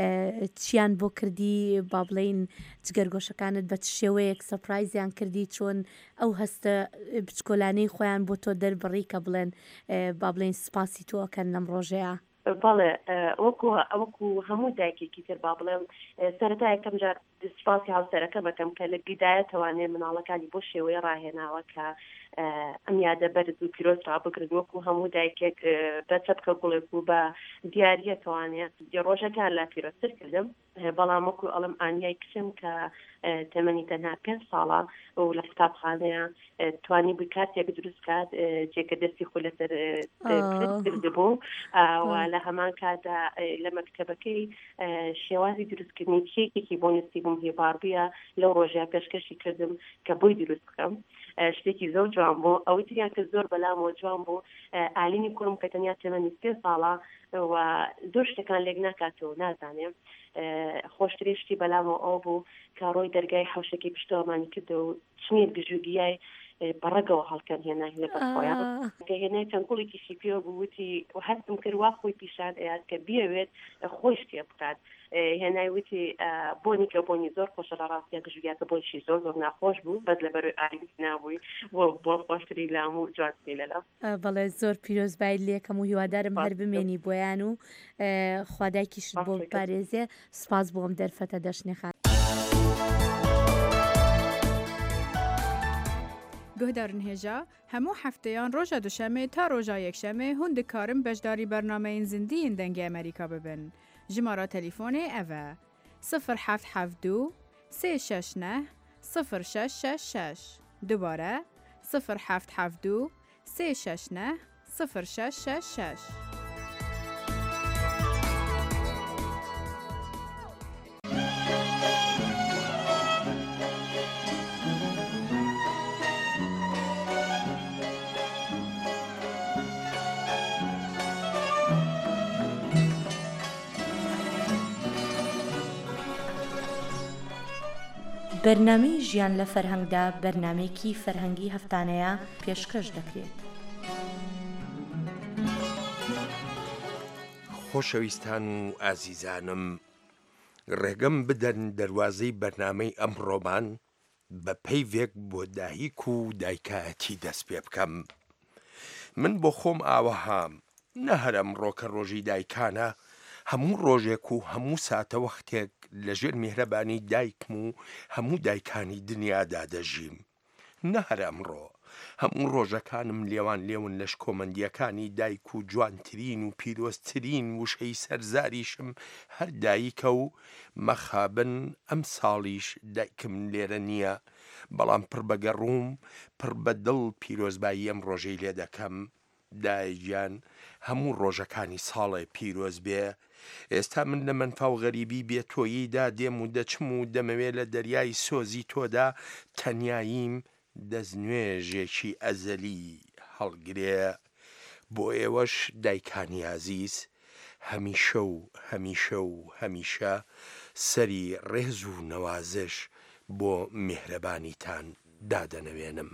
چیان بۆ کردی با بڵین جگەرگۆشەکانت بە شێوەیەک سەپرایزیان کردی چۆن ئەو هەستە بچکۆلانەی خۆیان بۆ تۆ دەربڕی کە بڵێن با بڵین سپاسی تۆکەن لەم ڕۆژەیە بەڵێ وەکو هەموو دایکێکی تر با بڵێم سەرەتا یەکەم جار سپاسی هاوسەرەکە بەکەم کە لە بیدایە توانێت مناڵەکانی بۆ شێوەیە ڕاهێناوە کە ئەم یادە بەرز و پیرۆز ڕابگرن وەکو هەموو دایکێک بەچە بکە گوڵێک و بە دیاریە توانێت ڕۆژەکان لا پیرۆستر کردم بەڵام وەکو ئەڵم ئانیای کچم کە تەمەنی تەنها 5 ساڵە و لە قوتابخانەیە توانی بووی کاتێک دروست کات جێکە دەستی خۆ لەسەر کردبوو و لە هەمان کاتدا لە مەکتەبەکەی شێوازی دروستکردنی کێکێکی بۆ نووسی بووم هێباربووە لەو ڕۆژە پێشکەشی کردم کە بۆی دروست بکەم شتێکی زۆر جوان بوو ئەوەی تریان کە زۆر بەلامەوە جوان بوو ئالینی کوڕم کە تەنیا تەمەنی 3 ساڵە و زۆر شتەکان لێک ناکاتەوە نازانێم خۆشتری شتی بەلامەوە ئەو بوو کە ڕۆی دەرگای حەوشەکەی پشتەوەمانی کرد و چنێر گژوگیای بەڕێگەوە هەڵکەن هێنای لە بەخۆیان کە هێنای چەند گوڵێکیشی پێوە بوو وتی هەستم کرد وا خۆی پیشان ئەیاد کە بیەوێت خۆی شتێ بکات هێنای وتی بۆنی کە بۆنی زۆر خۆشە لە ڕاستیان گژوگیاکە بۆنیشی زۆر زۆر ناخۆش بوو بەس لە بەروی ئالیت نابووی بۆ خۆشتری لام و جوانسی لەلا بەڵێ زۆر پیرۆزبای لێکەم و هیوادارم هەر بمێنی بۆیان و خوادایکیشت بۆ پارێزێ سپاس بۆم دەرفەتە دەشنێخان گهدارن هێژا هەموو هەفتەیان ڕۆژە دوشەمێ تا ڕۆژە یەکشەمێ هون دikarim بەشداری بەرنامەین زیندیین دەنگی ئەمریکا ببن. ژمارە تەلیفۆنێ ئەڤە 0772 369 0666 دوبارە 0772 369 0666. بەرنامەی ژیان لە فەرهەنگدا بەرنامەیەکی فەرهەنگی هەفتانەیە پێشکەش دەکرێت. خۆشەویستان و ئازیزانم ڕێگەم بدەن دەواازەی بەرنامەی ئەمڕۆمان بە پەیوێک بۆ دایک و دایکایەتی دەست پێ بکەم. من بۆ خۆم ئاوەهام نە هەر ئەمڕۆکە ڕۆژی دایکانە هەموو ڕۆژێک و هەموو ساتە وەختێک لەژێر میهرەبانی دایکم و هەموو دایکانی دنیادا دەژیم. نە هەر ئەمڕۆ هەموو ڕۆژەکانم لێوان لەش کۆمەندیەکانی دایک و جوانترین و پیرۆستترین وشەی سەرزاریشم هەر دایکە و مەخابن ئەم ساڵیش دایکم لێرە نییە بەڵام پڕ بەگەڕوم پڕ بە دڵ پیرۆزبایی ئەم ڕۆژەی لێ دەکەم دایگیان هەموو ڕۆژەکانی ساڵی پیرۆز بێ. ئێستا من لە منفا و غەریبی بێتۆییدا دێم و دەچم و دەمەوێت لە دەریای سۆزی تۆدا تەنیاییم دەستنوێژێکی ئەزەلی هەڵگرێ. بۆ ئێوەش دایکانی عزیز هەمیشە و هەمیشە و هەمیشە سەری ڕێز و نەوازش بۆ میهرەبانیتان دادەنەوێنم.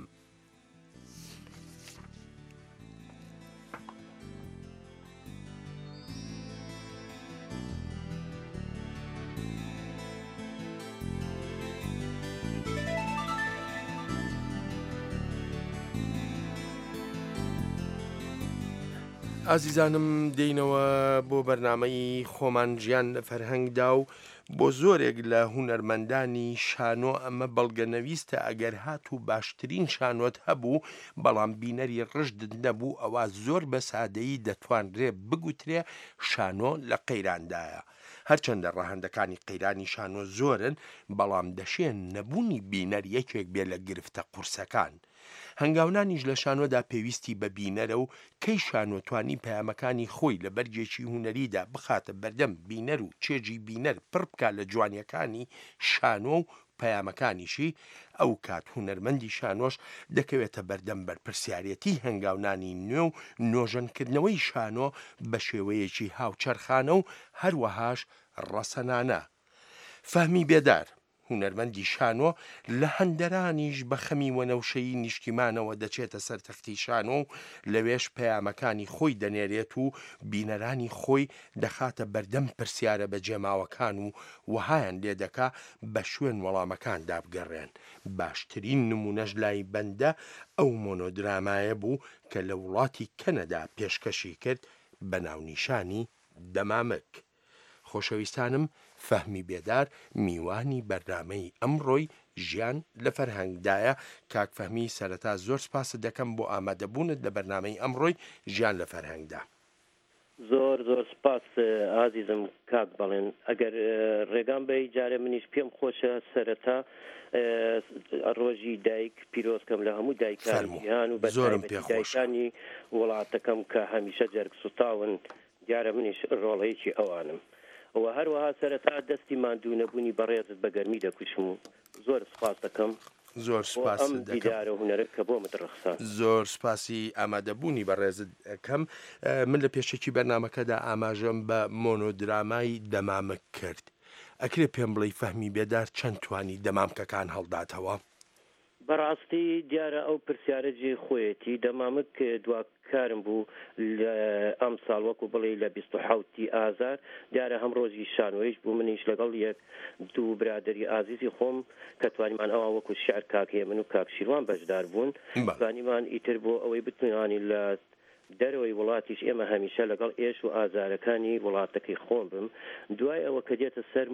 ئازیزانم دێینەوە بۆ بەرنامەی خۆمان ژیان لە فەرهەنگدا و بۆ زۆرێک لە هونەرمەندانی شانۆ ئەمە بەڵگەنەویستە ئەگەر هات و باشترین شانۆت هەبوو بەڵام بینەری ڕژدت نەبوو ئەوە زۆر بە سادەیی دەتوانرێ بگوترێ شانۆ لە قەیراندایە. هەرچەندە ڕەهەندەکانی قەیرانی شانۆ زۆرن بەڵام دەشێن نەبوونی بینەر یەکێک بێ لە گرفتە قورسەکان. هەنگاونانیش لە شانۆدا پێویستی بە بینەرە و کەی شانۆتوانی پەیامەکانی خۆی لە بەرگێکی هوەریدا بخاتە بەردەم بینەر و چێژی بینەر پڕ بکات لە جوانیەکانی شانۆ و پەیامەکانیشی ئەو کات هونەرمەندی شانۆش دەکەوێتە بەردەم بەرپرسیارەتی هەنگاونانی نوێ و نۆژەنکردنەوەی شانۆ بە شێوەیەکی هاوچەرخانە و هەروەهاش ڕەسەنانە. فەهمی بێدار هونەرمەندی شانۆ لە هەندەرانیش بە خەمی وەنەوشەی نیشتیمانەوە دەچێتە سەر تەختی شانۆ و لەوێش پەیامەکانی خۆی دەنێرێت و بینەرانی خۆی دەخاتە بەردەم پرسیارە بە جێماوەکان و وەهایان لێ دەکا بە شوێن وەڵامەکاندا بگەڕێن. باشترین نمونەش لای بەندە ئەو مۆنۆدرامایە بوو کە لە وڵاتی کەنەدا پێشکەشی کرد بە ناونیشانی دەمامک. خۆشەویستانم فەهمی بێدار میوانی بەرنامەی ئەمڕۆی ژیان لە فەرهەنگدایە. کاک فەهمی سەرەتا زۆر سپاس دەکەم بۆ ئامادەبوونت لە بەرنامەی ئەمڕۆی ژیان لە فەرهەنگدا. زۆر سپاس ئازیزم کاک بەڵێن ئەگەر ڕێگام بە جارە منیش پێم خۆشە سەرەتا ڕۆژی دایک پیرۆزکەم لە هەموو دایکان و بەدایکانی وڵاتەکەم کە هەمیشە جەرگ سوتاون دیارە منیش ڕۆڵەیەکی ئەوانم و هەروەها سەرەتا دەستی ماندوو نەبوونی بەڕێزت بە گەرمی دەکوشم و زۆر سپاس دەکەم. زۆر سپاس دیدارە هونەرە کە بۆ متڕخسان. زۆر سپاسی ئامادەبوونی بەڕێزت دەکەم. من لە پێشێکی بەرنامەکەدا ئاماژەم بە مۆنۆدرامای دەمامک کرد. ئەکرێ پێم بڵێ فەهمی بێدار چەند توانی دەمامکەکان هەڵداتەوە؟ بەڕاستی دیارە ئەو پرسیارەجی خۆیەتی دەمامک دواکارم بوو ئەم ساڵ وەکو بڵێ لە 27 ئازار دیارە هەم ڕۆژی شانۆیش بوو منیش لەگەڵ یەک دوو برادری ئازیزی خۆم کە توانیمان ئەوە وەکو شعر کاکەیە من و کاک شیروان بەشدار بوون توانیمان ئیتر بۆ ئەوەی بتوانانی لە دەرەوەی وڵاتیش ئێمە هەمیشە لەگەڵ ئێش و ئازارەکانی وڵاتەکەی خۆم بم. دوای ئەوە کە دێتە سەر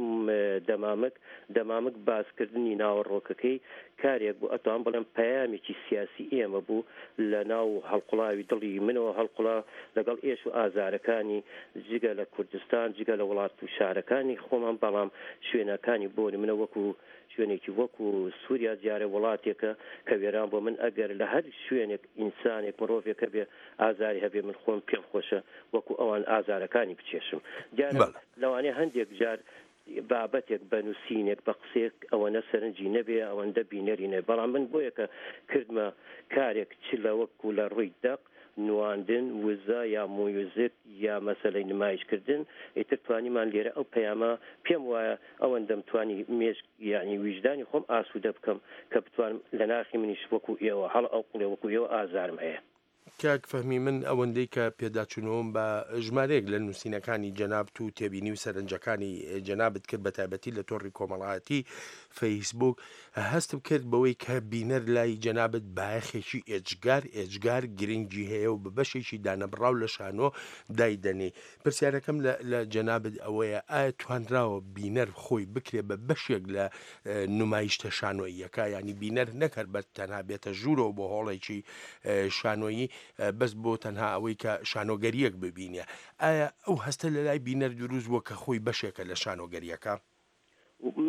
دەمامک باسکردنی ناوەڕۆکەکەی کارێک بوو ئەتوان بڵێم پەیامێکی سیاسی ئێمە بوو لە ناو هەڵقوڵاوی دڵی منەوە هەڵقوڵا لەگەڵ ئێش و ئازارەکانی جگە لە کوردستان جگە لە وڵات و شارەکانی خۆمان بەڵام شوێنەکانی بۆ منە وەکو شوێنێکی وەکو سووریا جارە وڵاتێکە کە وێران بۆ من ئەگەر لە هەر شوێنێک ئینسانێک مرۆڤێکە بێ ئازاری هەبێ من خۆم پێم خۆشە وەکو ئەوان ئازارەکانی بچێشم. دیارە لەوانەیە هەندێک جار بابەتێک بە نووسینێک بە قسێک ئەوەنە سەرنجی نەبێ ئەوەندە بینەری نێ بەڵام من بۆیەکە کردمە کارێک چ لە وەکو لە ڕووی دەق نواندن وزە یا مویوزیک یا مەسەلەی نمایشکردن ئیتر توانیمان لێرە ئەو پەیامە پێم وایە ئەوەندەم توانی مێشک یعنی ویژدانی خۆم ئاسوودە بکەم کە بتوانم لە ناخی منیش وەکو ئێوە هەڵ ئەو قوڵێ وەکو ئێوە ئازارم هەیە. کاک فەهمی من ئەوەندەی کە پێداچوونەوەم بە ژمارەیەک لە نووسینەکانی جەنابەت و تێبینی و سەرنجەکانی جەنابەت کرد بە تایبەتی لە تۆڕی کۆمەڵایەتی فەیسبوک هەستم کرد بەوەی کە بینەر لای جەنابەت بایەخێکی ئێجگار گرنگی هەیە و بە بەشێکی دانەبڕاو لە شانۆ دایدەنێ. پرسیارەکەم لە جەنابەت ئەوەیە ئایا توانراوە بینەر خۆی بکرێ بە بەشێک لە نمایشتە شانۆییەکە ینی بینەر نەکرد بە تەنها بێتە ژوورەوە بۆ هۆڵێکی شانۆیی بەس بۆ تەنها ئەوەی کە شانۆگەریەک ببینێ. ئایا ئەو هەستە لە لای بینەر دروست بووە کە خۆی بەشێکە لە شانۆگەریەکە؟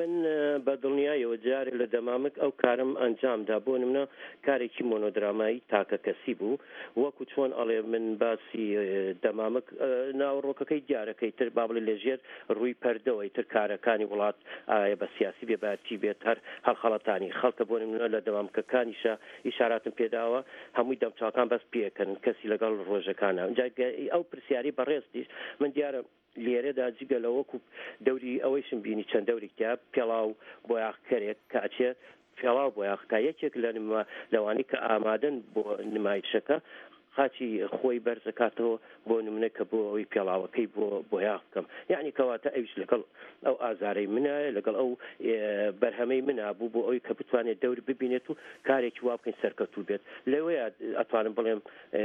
من بە دڵنیایەوە جارێک لە دەمامک ئەو کارم ئەنجامدا بۆ نمونە کارێکی مۆنۆدرامایی تاکە کەسی بوو وەکو چۆن ئەڵێ من باسی دەمامک ناوڕۆکەکەی دیارەکەی تر با بڵێ لەژێر ڕووی پەردەوەی تر کارەکانی وڵات ئایا بە سیاسی بێبارتی بێت هەر هەڵخەڵەتانی خەڵکە بۆ نمونە لە دەمامکەکانیشە ئیشاراتم پێداوە هەمووی دەمچاکان بەس پێکەن کەسی لەگەڵ ڕۆژەکانە ئەو پرسیاری بەڕێزیش من دیارە لێرەدا جگە لە وەکو دەوری ئەوەیشم بینی چەند دەوری کتاب پێڵاو بۆ یاخکەرێک کاچێ پێڵاو بۆ یاخکە یەکێک لە لەوانی کە ئامادەن بۆ نمایشەکە خاچی خۆی بەرزەکاتەوە بۆ نمونە کە بۆ ئەوی پێڵاوەکەی بۆ یاخ بکەم یعنی کەواتە ئەویش لەگەڵ ئەو ئازارەی منە لەگەڵ ئەو بەرهەمەی منە بوو بۆ ئەوی کە بتوانێت دەور ببینێت و کارێکی وا بکەین سەرکەوتوو بێت لەوەیە ئەتوانم بڵێم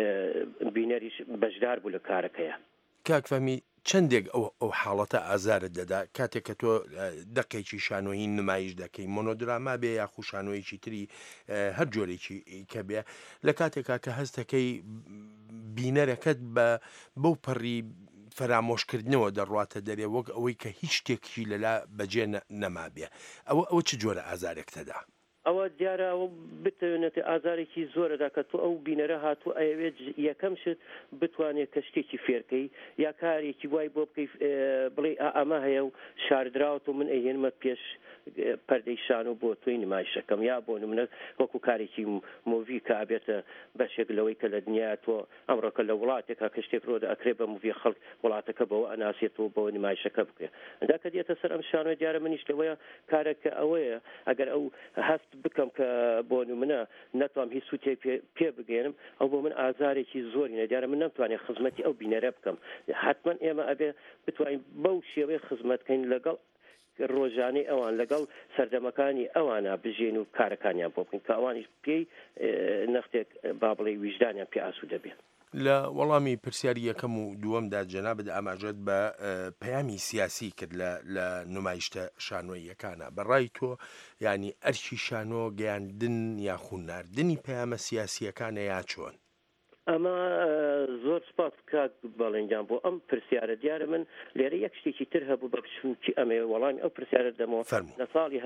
بینەریش بەشدار بوو لە کارەکەیە کاکفەمی چەندێک ئەو حاڵەتە ئازارت دەدا کاتێک کە تۆ دەقێکی شانۆیی نمایش دەکەی مۆنۆدراما بێ یاخو شانۆیەکی تری هەر جۆرێکی کە بێ لە کاتێکا کە هەستەکەی بینەرەکەت بەو پەڕی فەرامۆشکردنەوە دەڕواتە دەرێ وەک ئەوەی کە هیچ شتێکی لەلا بەجێ نەما بێ ئەوە چ جۆرە ئازارێکتەدا ئەوە دیارە ئەوە بتوێنێت ئازارێکی زۆرەدا کە تۆ ئەو بینەرە هاتوو ئەوێت یەکەم شت بتوانێت کە شتێکی فێرکەی یا کارێکی وای بۆ بکەی بڵێ ئەمە هەیە و شاردراوە و من ئەهێنمە پێش پەردەی شان و بۆ توی نمایشەکەم یا بۆ نمونە وەکو کارێکی موڤی کە ئابێتە بەشێک لەوەی کە لە دنیا تۆ ئەمڕۆکە لە وڵاتێکا کە شتێک ڕۆدا ئەکرێ بە موڤی خەڵک وڵاتەکە بەوە ئەناسێتەوە بۆ نمایشەکە بکرێت ئەدا کە دێتە سەر ئەم شانۆی دیارە منیش لەوەیە کارێکە ئەوەیە ئەگەر ئەو هەست بکەم کە بۆ نمونە نەتوانم هیچ سووتێک پێ بگەێنم ئەو بۆ من ئازارێکی زۆری نەدیارە من نەمتوانێت خزمەتی ئەو بینەرە بکەم حتما ئێمە ئەبێ بتوانین بەو شێوەیە خزمەتکەین لەگەڵ ڕۆژانەی ئەوان لەگەڵ سەردەمەکانی ئەوانە بژێن و کارەکانیان بۆ بکەین کە ئەوانیش پێی نەختێک با بڵێ ویژدانیان پێ ئاسوودە دەبێت لە وەڵامی پرسیاری یەکەم و دووەمدا جەنابەت ئاماژەت بە پەیامی سیاسی کرد لە نمایشتە شانۆییەکانە بەڕای تۆ ینی ئەرکی شانۆ گەیاندن یا خووناردنی پەیامە سیاسیەکانە یا چۆن ئەمە زۆر سپاس کات بەڵێنجان بۆ ئەم پرسیارە دیارە من لێرە یەک شتێکی تر هەبوو بە بچووکی ئەمێ وەڵامی ئەو پرسیارە دەمەوە لە ساڵی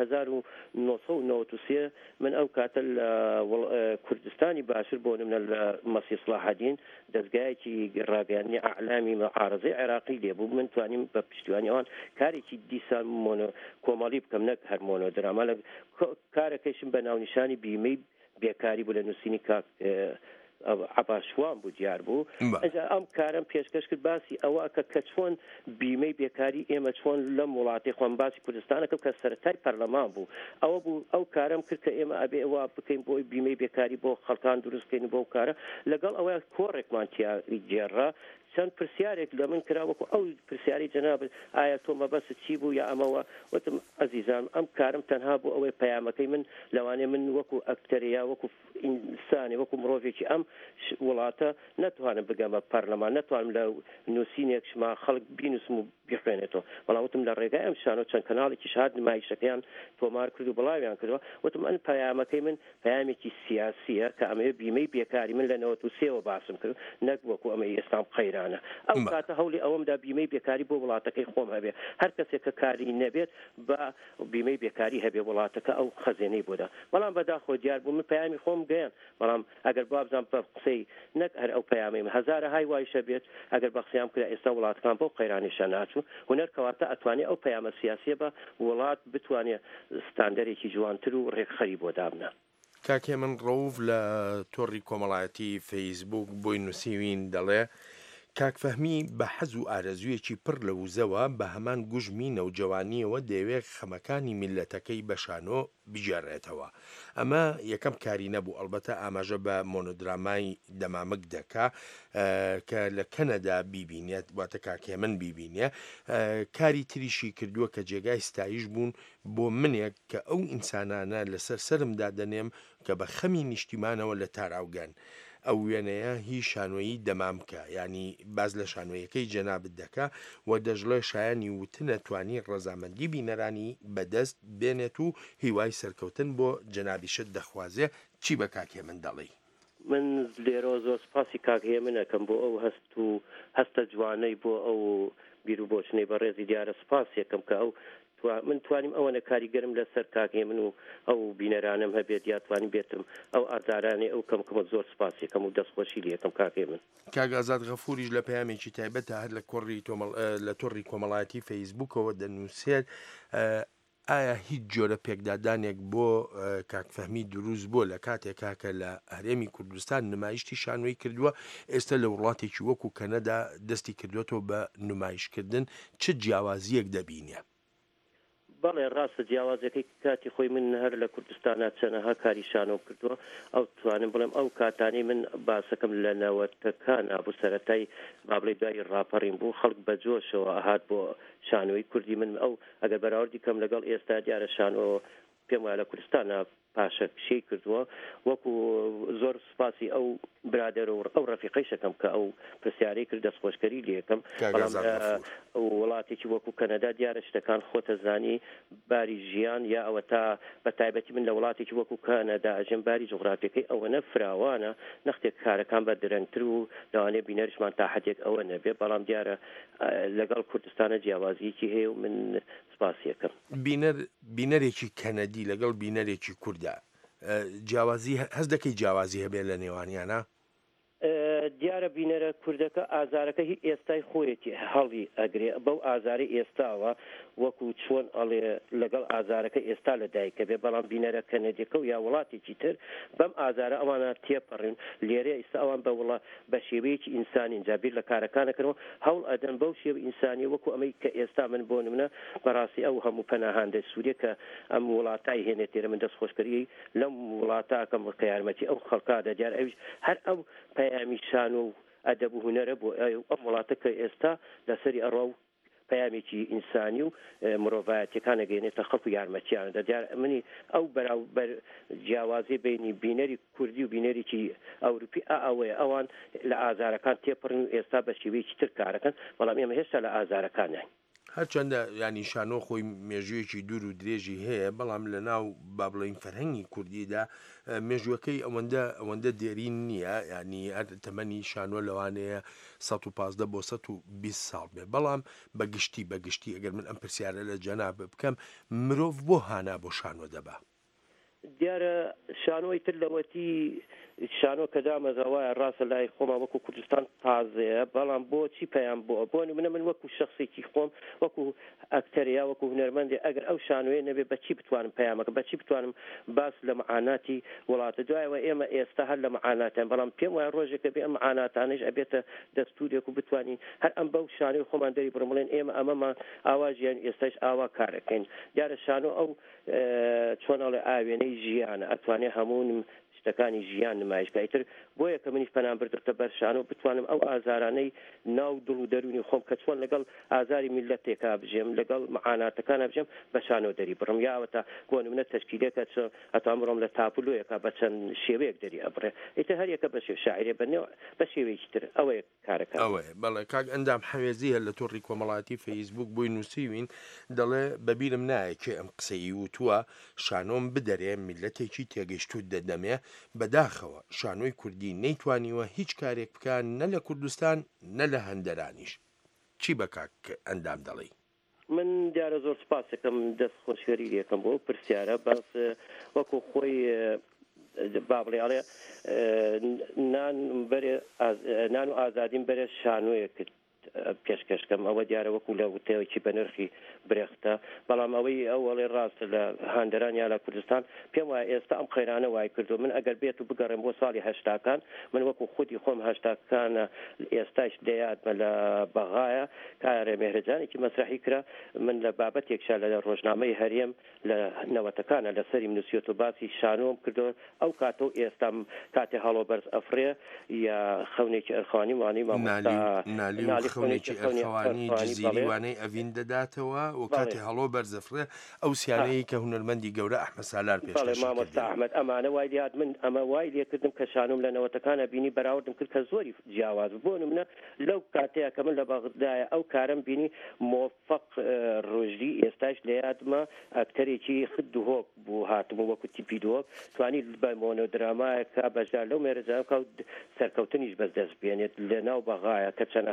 1993 من ئەو کاتە لە کوردستانی باشتر بۆ نمونە لە مەسی سلاحەدین دەستگایەکی ڕاگەیاندنی ئەعلامی مەعارەزەی عێراقی لێبوو من توانیم بە پشتیوانی ئەوان کارێکی دیسان کۆمەڵی بکەم نەک هەر مۆنۆدراما لە کارەکەیشم بە ناونیشانی بیمەی بێکاری بوو لە نووسینی کاک عباشوان بوو دیار بوو ئەم کارم پێشکەش کرد باسی ئەوە کە چۆن بیمەی بێکاری ئێمە چۆن لەم وڵاتی خۆم باسی کوردستانەکە کە سەرەتای پەرلەمان بوو ئەوە بوو ئەو کارم کرد کە ئێمە ئەبێ ئەوە بکەین بۆی بیمەی بێکاری بۆ خەڵکان دروستکەین بۆ کارە لەگەڵ ئەوە کۆڕێکمان گێڕا چەند پرسیارێک لە من کرا وەکو ئەو پرسیاری جەناب ئایا تۆ مەبەست چی بوو یا ئەمەوە وتم ئەزیزان ئەم کارم تەنها بوو ئەوەی پەیامەکەی من لەوانێ من وەکو ئەکتەریا وەکو ئینسانی وەکو مرۆڤێکی ئەم وڵاتە نەتوانم بگەمە پەرلەمان نەتوانم لە نووسینێکشما خەڵک بینوسم و بیخوێنێتەوە بەڵام وتم لە ڕێگای ئەم شانۆ چەند کەناڵێکی شاد نمایشەکەیان تۆمار کرد و بڵاویان کردەوە وتم ئەن پەیامەکەی من پەیامێکی سیاسیە کە ئەمەیە بیمەی بێکاری من لە 93 باسم کرد نەک وەکو ئەمە ئێستام قەیرانە ئەو کاتە هەوڵی ئەوەمدا بیمەی بێکاری بۆ وڵاتەکەی خۆم هەبێ هەر کەسێک کە کاری نەبێت بە بیمەی بێکاری هەبێ وڵاتەکە ئەو خەزێنەی بۆدا بەڵام بەداخۆ دیار بوو من پەیامی خۆم گەیان بەڵام ئەگەر بابزان بە قسەی نەک هەر ئەو پەیامی هەزارە های وایشە بێت ئەگەر بە قسەیان کرا ئێستا وڵاتەکان بۆ قەیرانیشە ناچوو هونەر کەواتە ئەتوانێت ئەو پەیامە سیاسیە بە وڵات بتوانێت ستاندەرێکی جوانتر و ڕێکخەری بۆ دابنە کاکێ من ڕەوف لە تۆڕی کۆمەڵایەتی فەیسبوک بۆی نووسیوین دەڵێ کاکفەهمی بە حەز و ئارەزوویەکی پڕ لە وزەوە بە هەمان گوژمی نەوجەوانیەوە دەیەوێت خەمەکانی میلەتەکەی بەشانۆ بجێڕێتەوە ئەمە یەکەم کاری نەبوو ئەلبەتە ئاماژە بە مۆنۆدرامای دەمامک دەکا کە لە کەنەدا بیبینێت واتە کاکێ من بیبینێ کاری تریشی کردووە کە جێگای ستایش بوون بۆ منێک کە ئەو ئینسانانە لەسەر سرمدا دەنێم کە بە خەمی نیشتیمانەوە لە تاراوگەن ئەو وێنەیە هی شانۆیی دەمامکە ینی باز لە شانۆیەکەی جەنابەت دەکا و دەژڵێ شایانی وتنە توانی ڕەزامەندی بینەرانی بەدەست بێنێت و هیوای سەرکەوتن بۆ جەنابیشت دەخوازێ چی بە کاکێ من دەڵێ من لێرە زۆر سپاسی کاکهەیە منەکەم بۆ ئەو هەستە جوانەی بۆ ئەو بیر و بۆچنەی بە ڕێزی دیارە سپاس یەکەم کە ئەو من توانیم ئەوەنە کاریگەرم لەسەر کاکێ من و ئەو بینەرانم هەبێت یاتوانین بێتم ئەو ئازارانێ ئەو کەمکەمە زۆر سپاسیەکەم و دەستخۆشی لەکەم کاکێ من کاگازات غەفوریش لە پەیامێکی تایبەتە هەر لە تۆڕی کۆمەڵایەتی فەیسبوکەوە دەنووسێت ئایا هیچ جۆرە پێکدادانێک بۆ کاکفەهمی دروست بۆ لە کاتێکا کە لە هەرێمی کوردستان نمایشتی شانۆی کردووە ئێستا لە وڵاتێکی وەکو کەنەدا دەستی کردوێتەوە بە نمایشکردن چ جیاوازیەک دەبینێ؟ بەڵێ ڕاستە جیاوازەکەی کاتی خۆی من هەر لە کوردستانە چەنەها کاری شانۆم کردووە ئەو توانم بڵێم ئەو کاتانی من باسەکەم لە نەوەتەکان بوو سەرەتای بابڵی دوای ڕاپەڕین بوو خەڵک بە جۆشەوە ئاهات بۆ شانۆی کوردی من ئەو ئەگەر بەراوردی کەم لەگەڵ ئێستا دیارە شانۆ پێم وایە لە کوردستانە پاشە شەی کردووە وەکو زۆر سپاسی ئەو برادر و ئەو ڕەفیقەی شەکەم کە ئەو پرسیارەی کرد دەستخۆشکەری لێکم بەڵام وڵاتێکی وەکو کەنەدا دیارە شتەکان خۆتە زانی باری ژیان یا ئەوە تا بە تایبەتی من لە وڵاتێکی وەکو کەنەدا ئەژێم باری جوغرافیەکەی ئەوەنە فراوانە نەختێک کارەکان بە درەنگتر و لەوانەیە بینەریشمان تا حدێک ئەوە نەبێ بەڵام دیارە لەگەڵ کوردستانە جیاوازیەکی هەیە و من سپاسیەکەم بینەرێکی کەنەدی لەگەڵ بینەرێکی کووردا جیاوازی هەست دەکەی جیاوازی هەبێت لە نێوانیانە دیارە بینەرە کوردەکە ئازارەکە هی ئێستای خۆیەتی هەڵی ئەگرێ بەو ئازاری ئێستاوە وەکو چۆن ئەڵێ لەگەڵ ئازارەکە ئێستا لە دایکە بێ بەڵام بینەرە کەنەدیەکە و یا وڵاتێکی تر بەم ئازارە ئەوانە تێپەڕین لێرە ئێستا ئەوان بە شێوەیەکی ئینسانی جابیر لە کارەکانەکەنەوە هەوڵ ئەدەن بەو شێوە ئینسانی وەکو ئەمەی کە ئێستا من بۆ نمونە بەڕاستی ئەو هەموو پەناهاندە سووریە کە ئەم وڵاتای هێنێت تێرە من دەستخۆشکەری لەم وڵاتاکەم کە یارمەتی ئەو خەڵکادە دیار ئەویش هەر ئەو پەیامی شان و ئەدەب و هونەرە بۆ ئەم وڵاتە کە ئێستا لەسەری ئەڕۆ و پەیامێکی ئینسانی و مرۆڤایەتیەکانە گەێنێتە خەڵک و یارمەتیانە دیار منی ئەو بەراوبەر جیاوازی بینی بینەری کوردی و بینەرێکی ئەوروپی ئەوەیە ئەوان لە ئازارەکان تێپڕن و ئێستا بە شێوەیەکی تر کارەکەن بەڵام ئێمە هێشتا لە ئازارەکانە هەرچەندە ینی شانۆ خۆی مێژوویەکی دوور و درێژی هەیە بەڵام لە ناو با بڵین فەرهەنگی کوردیدا مێژوەکەی ئەوەندە دێرین نییە ینی هەر تەمەنی شانۆ لەوانەیە 115 بۆ 120 ساڵ بێ بەڵام بەگشتی ئەگەر من ئەم پرسیارە لە جەناب بکەم مرۆڤ بۆ هانا بۆ شانۆ دەبا دیارە شانۆی تر لەوەتی شانۆ کە دامەزەوایە ڕاستە لای خۆما وەکو کوردستان تازەیە بەڵام بۆچی پەیام بۆ من وەکو شخصێکی خۆم وەکو ئەکتەریا وەکو هونەرمەندێ ئەگەر ئەو شانۆیە نەبێ بەچی بتوانم پەیامەکە بەچی بتوانم باس لە معاناتی وڵاتە دوایەوە ئێمە ئێستا هەر لە معاناتیان بەڵام پێم وایە ڕۆژێکە بێ ئەم معاناتانش ئەبێتە دەستورێک و بتوانین هەر ئەم بەو شانۆی خۆمان دەری بڕمڵێن ئێمە ئەمەمان ئاواژیان ئێستاش ئاوا کارەکەین دیارە شانۆ ئەو چۆنەڵێ ئاوێنەی ژیانە ئەتوانێ هەموو شتەکانی ژیان نمایشگایتر بۆیە کە منیش پەنام بردوتە بەرشان و بتوانم ئەو ئازارانەی ناو دڵ و دەرونی خۆم کە چۆن لەگەڵ ئازاری میلەتێکا بژێم لەگەڵ معاناتەکانە بژێم بە شانۆ دەری بڕم یاوەتە بۆ نمونە تەشکیلێکە ئەتوان بڕۆم لە تاپلۆیەکە بە چەند شێوەیەک دەری ئەبڕێ ئیتر هەریەکە بە شێو شاعرێ بە شێوەیەکی تر ئەوەیە کارەکە ئەوەیە بەڵێ کاک ئەندام حەوێزی هەر لە تۆڕی کۆمەڵاتی فەیسبوک بۆی نووسیوین دەڵێ بەبیرم نایە کێ ئەم قسەی وتووە شانۆم بدەرێ میلەتێکی تێگەیشتوت دەدەمێ بەداخەوە شانۆی کوردی نەیتوانیوە هیچ کارێک بکان نە لە کوردستان نە لە هەندەرانیش چی بە کاک ئەندام دەڵێ من دیارە زۆر سپاسەکەم دەست خۆشگەری یەکەم بۆ پرسیارە باس وەکو خۆی بابڵێڵێ نان و ئازادیم بەرە شانۆیە کرد پێشکەشکەم ئەوە دیارە وەکو لە وتەیەکی بە نرخی برێختە بەڵام ئەوەی ئەوڵێ ڕاستە لە هاندەران یا لە کوردستان پێم وایە ئێستا ئەم خەیرانە وای کردو من ئەگەر بێت و بگەڕێم بۆ ساڵی هەشتاکان من وەکو خودی خۆم هەشتاکانە ئێستاش دەیاتمە لە بەغایە کارێ مێهرەجانێکی مەسرحی کرا من لە بابەتێکشا لە ڕۆژنامەی هەرێم لە نەوەتەکانە لەسەری منوسیۆت و باسی شانۆم کردەوە ئەو کاتە و ئێستام کاتێ هەڵۆ بەرز ئەفرێ یا خەونێکی ئەرخوانی وانی مامۆستا خەونێکی ئەرخەوانی جزیریوانەی ئەڤین دەداتەوە و کاتی هەڵۆ بەرزەفرێ ئەو سیانەیە کە هونەرمەندی گەورە ئەحمەد سالار پێش مامۆستا ئەحمەد ئەمانە وای دیات من ئەمە وای لێکردم کە شانۆم لە نەوەتەکانە بینی بەراوردم کرد کە زۆری جیاواز بۆ نمونە لەو کاتەیە کە من لە بەغدایە ئەو کارم بینی مۆفەق ڕۆژی ئێستاش لە یادمە ئەکتەرێکی خد و هۆک بوو هاتمە وەکو تیپی دۆک توانی بە مۆنۆدرامایەکە بەشدار لەو مێرەجان کەوت سەرکەوتنیش بەس دەست بێنێت لە ناو بەغایە کە چەنەها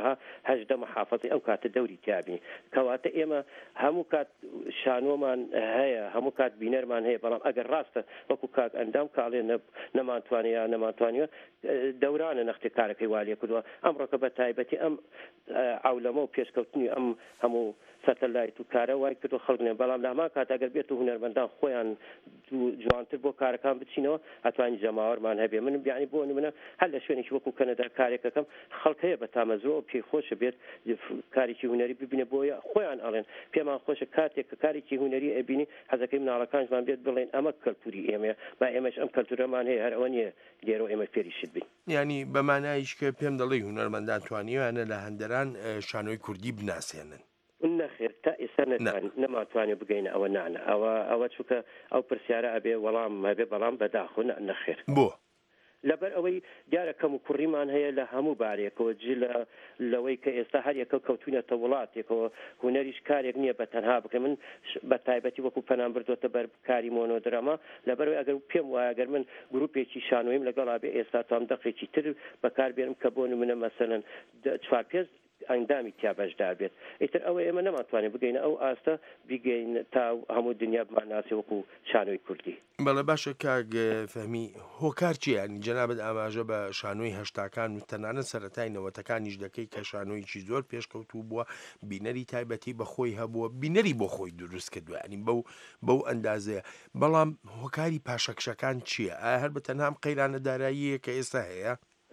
هەژدە محافەزی ئەو کاتە دەوری تیابی کەواتە ئێمە هەموو کات شانۆمان هەیە هەموو کات بینەرمان هەیە بەڵام ئەگەر ڕاستە وەکو کاک ئەندام کاڵێ نەمانتوانێت یا نەمانتوانیوە دەورانە نەختی کارەکەی والێ کردووە ئەمڕۆکە بە تایبەتی ئەم عولەمە و پێشکەوتنی ئەم هەموو سەتەلایت و کارە وای کردو خەڵکنێ بەڵام لە هەمان کات ئەگەر بێت و هونەرمەندان خۆیان جوانتر بۆ کارەکان بچینەوە ئەتوانی جەماوەرمان هەبێ من بیانی بۆ نمونە هەر لە شوێنێکی وەکو کەنەدا کارێکەکەم خەڵک هەیە بە تامەزرەوە پێی خۆشە بێت کارێکی هونەری ببینە بۆیە خۆیان ئەڵێن پێمان خۆشە کاتێک کە کارێکی هونەری ئەبینی حەزەکەی مناڵەکانشمان بێت بڵێن ئەمە کەلتوری ئێمە با ئێمەش ئەم کەلتورەمان هەیە هەر ئەوە نیە لێرەوە ئێمە فێریشت بین ینی بەمانایش کە پێم دەڵێ هونەرمەندان توانیوانە لە هەندەران شانۆی کوردی بناسێنن نەخێر تا ئێستا نەماتوانێت بگەینە ئەوە نانە ئەوە چووکە ئەو پرسیارە ئەبێ وەڵام هەبێ بەڵام بەداخۆ نەخێر بۆ لەبەر ئەوەی دیارە کەم و کوڕیمان هەیە لە هەموو بارێکەوە جی لەوەی کە ئێستا هەر یەکە کەوتونەتە وڵاتێکەوە هونەریش کارێک نییە بە تەنها بکە من بە تایبەتی وەکو پەنام بردوتە بەر کاری مۆنۆدرەما لەبەرەوەی ئەگەر پێم وایە ئەگەر من گروپێکی شانۆیم لەگەڵا بێ ئێستا تام دەقێکی تر بەکار بێنم کە بۆ نمونە مەسەلەن 4-5 ئەنگامی تیا بەشدار بێت ئیتر ئەوە ئێمە نەماتوانێت بگەینە ئەو ئاستە بیگەین تا هەموو دنیا بماناسی وەکو شانۆی کوردی بەڵێ باشە کاک فەهمی هۆکار چییانی جەنابەت ئاماژە بە شانۆی هەشتاکان و تەنانەت سەرەتای نەوەتەکانیش دەکەی کە شانۆیکی زۆر پێشکەوتوو بووە بینەری تایبەتی بەخۆی هەبووە بینەری بۆ خۆی دروست کردووە ینی بەو ئەندازەیە بەڵام هۆکاری پاشەکشەکان چییە ئایا هەر بە تەنها قەیرانە داراییە کە ئێستا هەیە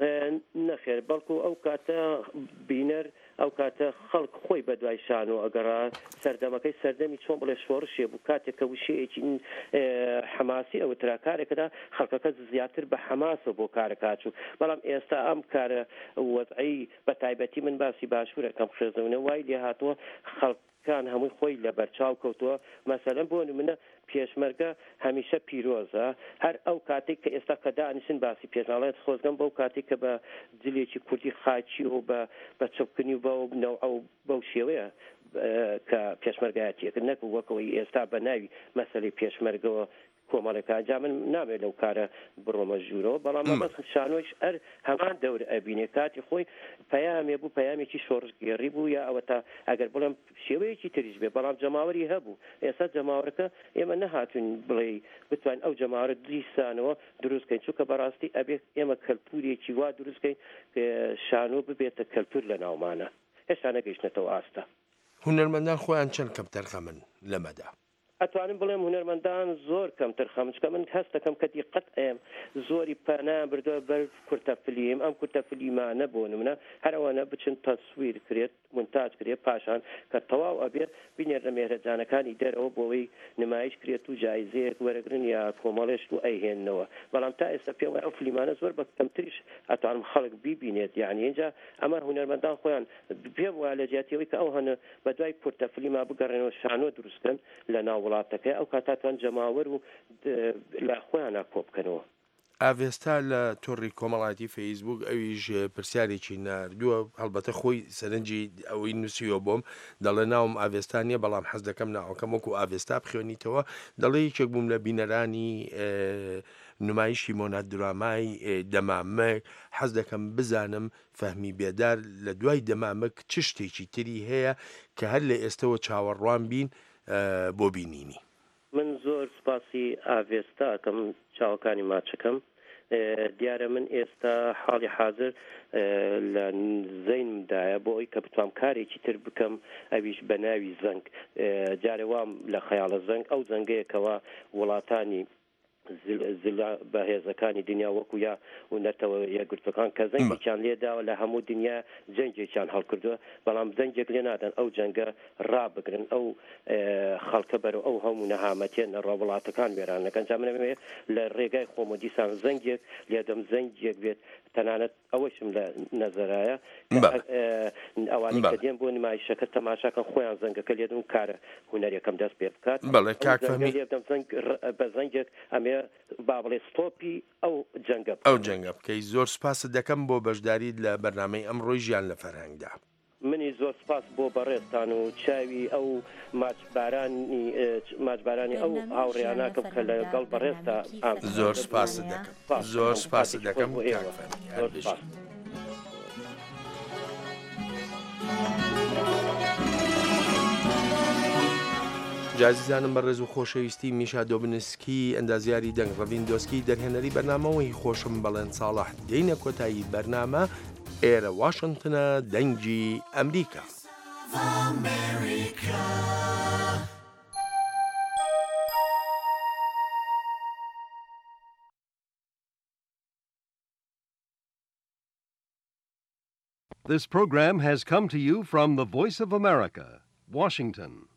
نەخێر بەڵکو ئەو کاتە بینەر ئەو کاتە خەڵک خۆی بەدوای شانۆ ئەگەڕا سەردەمەکەی سەردەمی چۆن بڵێ شۆڕشێ بوو کاتێک کە وشەیەکی حماسی ئەوە تراکارێکدا خەڵکەکە زیاتر بە حماسە بۆ کارەکاچوو بەڵام ئێستا ئەم کارە وەزعی بە تایبەتی من باسی باشوورەکەم خێزەونە وای لێ هاتووە خەڵکان هەمووی خۆی لە بەرچاو کەوتووە مەسەلەن بۆ نمونە پێشمەرگە هەمیشە پیرۆزە هەر ئەو کاتێک کە ئێستا کە دانیشن باسی پێشناڵێت خۆزگەم بەو کاتێک کە بە جلێکی کوردی خاچی و بە چەپکردنی و بەو شێوەیە کە پێشمەرگایەتیەکە نەکو وەکەوەی ئێستا بە ناوی مەسەلەی پێشمەرگەوە کۆمەڵێکە جا من نامێت لەو کارە بڕۆمە ژوورەوە بەڵام بەس شانۆیش ئەر هەمان دەور ئەبینێ کاتی خۆی پەیامێ بوو پەیامێکی شۆڕژگێڕی بوو یا ئەوە تا ئەگەر بڵم شێوەیەکی تریش بێ بەڵام جەماوەری هەبوو ئێستا جەماوەرەکە ئێمە نەهاتون بڵێ بتوان ئەو جەماوەرە دیسانەوە دروستکەین چونکە بەڕاستی ئەبێ ئێمە کەلتورێکی وا دروستکەین شانۆ ببێتە کەلتور لە ناومانە هێشتا نەگەیشتنەوە ئاستا هونەرمەندان خۆیان چەند کەم تەرخەمن لەمەدا ئەتوانم بڵێم هونەرمەندان زۆر کەمتر خەمچکە من هەست دەکەم کە دیقەت ئەم زۆری پەنا بردووە بەر کورتە فلیم ئەم کورتە فلیمانە بۆ نمونە هەرەوەنە بچن تەسویر کرێت منتاج کرێت پاشان کە تەواو ئەبێت بینێت لە مێرەجانەکانی دەرەوە بۆەوەی نمایش کرێت و جایزەیەک وەرەگرن یا کۆمەڵێش و ئەیهێننەوە بەڵام تا ئێستا پێم وایە ئەو فلیمانە زۆر بە کەمتریش ئەتوانم خەڵک بیبینێت یعنی اینجا ئەمە هونەرمەندان خۆیان پێم وایە لە جیاتیەوەی کە ئەو هەنە بەدوای کورتە فلیما بگەڕێنەوە شانۆ دروستکەن لە ناو وڵاتەکە ئەو کاتاتوان جەماوەر و لە خۆیانە کۆبکەنەوە ئاڤێستا لە تۆڕی کۆمەڵاتی فەیسبوک ئەویش پرسیارێکی نردووە هەڵبەتە خۆی سەرنجی ئەوەی نووسیوە بۆم دەڵێ ناوم ئاڤێستانیە بەڵام حەز دەکەم ناوەکەم وەکو ئاڤێستا بخوێنیتەوە دەڵێ یەکێک بووم لە بینەرانی نمایشی مۆنادرامای دەمامەک حەز دەکەم بزانم فەهمی بێدار لە دوای دەمامەک چ شتێکی تری هەیە کە هەر لە ئێستەوە چاوەڕوان بین بۆ بینینی من زۆر سپاسی ئاڤێستاکەم چاوەکانی ماچەکەم دیارە من ئێستا حاڵی حاضر لە زەینمدایە بۆ ئەوی کە بتوام کارێکی تر بکەم ئەویش بە ناوی زەنگ جارێ وام لە خەیاڵە زەنگ ئەو زەنگەیەکەوە وڵاتانی بەهێزەکانی دنیا وەکو یا و نەتەوە یەکگرتوەکان کە زەنگێکیان لێداوە لە هەموو دنیا جەنگێکیان هەڵکردووە بەڵام زەنگێک لێ نادەن ئەو جەنگە ڕابگرن ئەو خەڵکە بەرەو ئەو هەموو نەهامەتێن لە ڕۆوڵاتەکان وێرانەکەن جا منەوێ لە ڕێگای خۆم و دیسان زەنگێک لێدەم زەنگێک بێت تەنانەت ئەوەشم لە نەزەرایە ئەوانی کە دێن بۆ نمایشەکە تەماشاکەن خۆیان زەنگەکە لێدن کارە هونەرێکم دەست پێ بکات بە زەنگێک ئەمێ با بڵێ ستۆپی ئەو جەنگە بکەی زۆر سپاست دەکەم بۆ بەشداریت لە بەرنامەی ئەمڕۆی ژیان لە فەرهەنگدا منی زۆر سپاس بۆ بەڕێستان و چاوی ئەو ماچبارانی ئەو هاوڕێیاناکەم کە لەگەڵ بەڕێستا زۆر سپاست دەکەم زۆر سپاست دەکەم جازیزانم بە ڕێز و خۆشەویستی میشا دۆبنسکی ئەندازیاری دەنگ ڕەڤیندۆسکی دەرهێنەری بەرنامەوەی خۆشم بەڵێن ساڵح دێنە کۆتایی بەرنامە ئێرە واشنگتنە دەنگی ئەمریکا. This program has come to you from the Voice of America, Washington.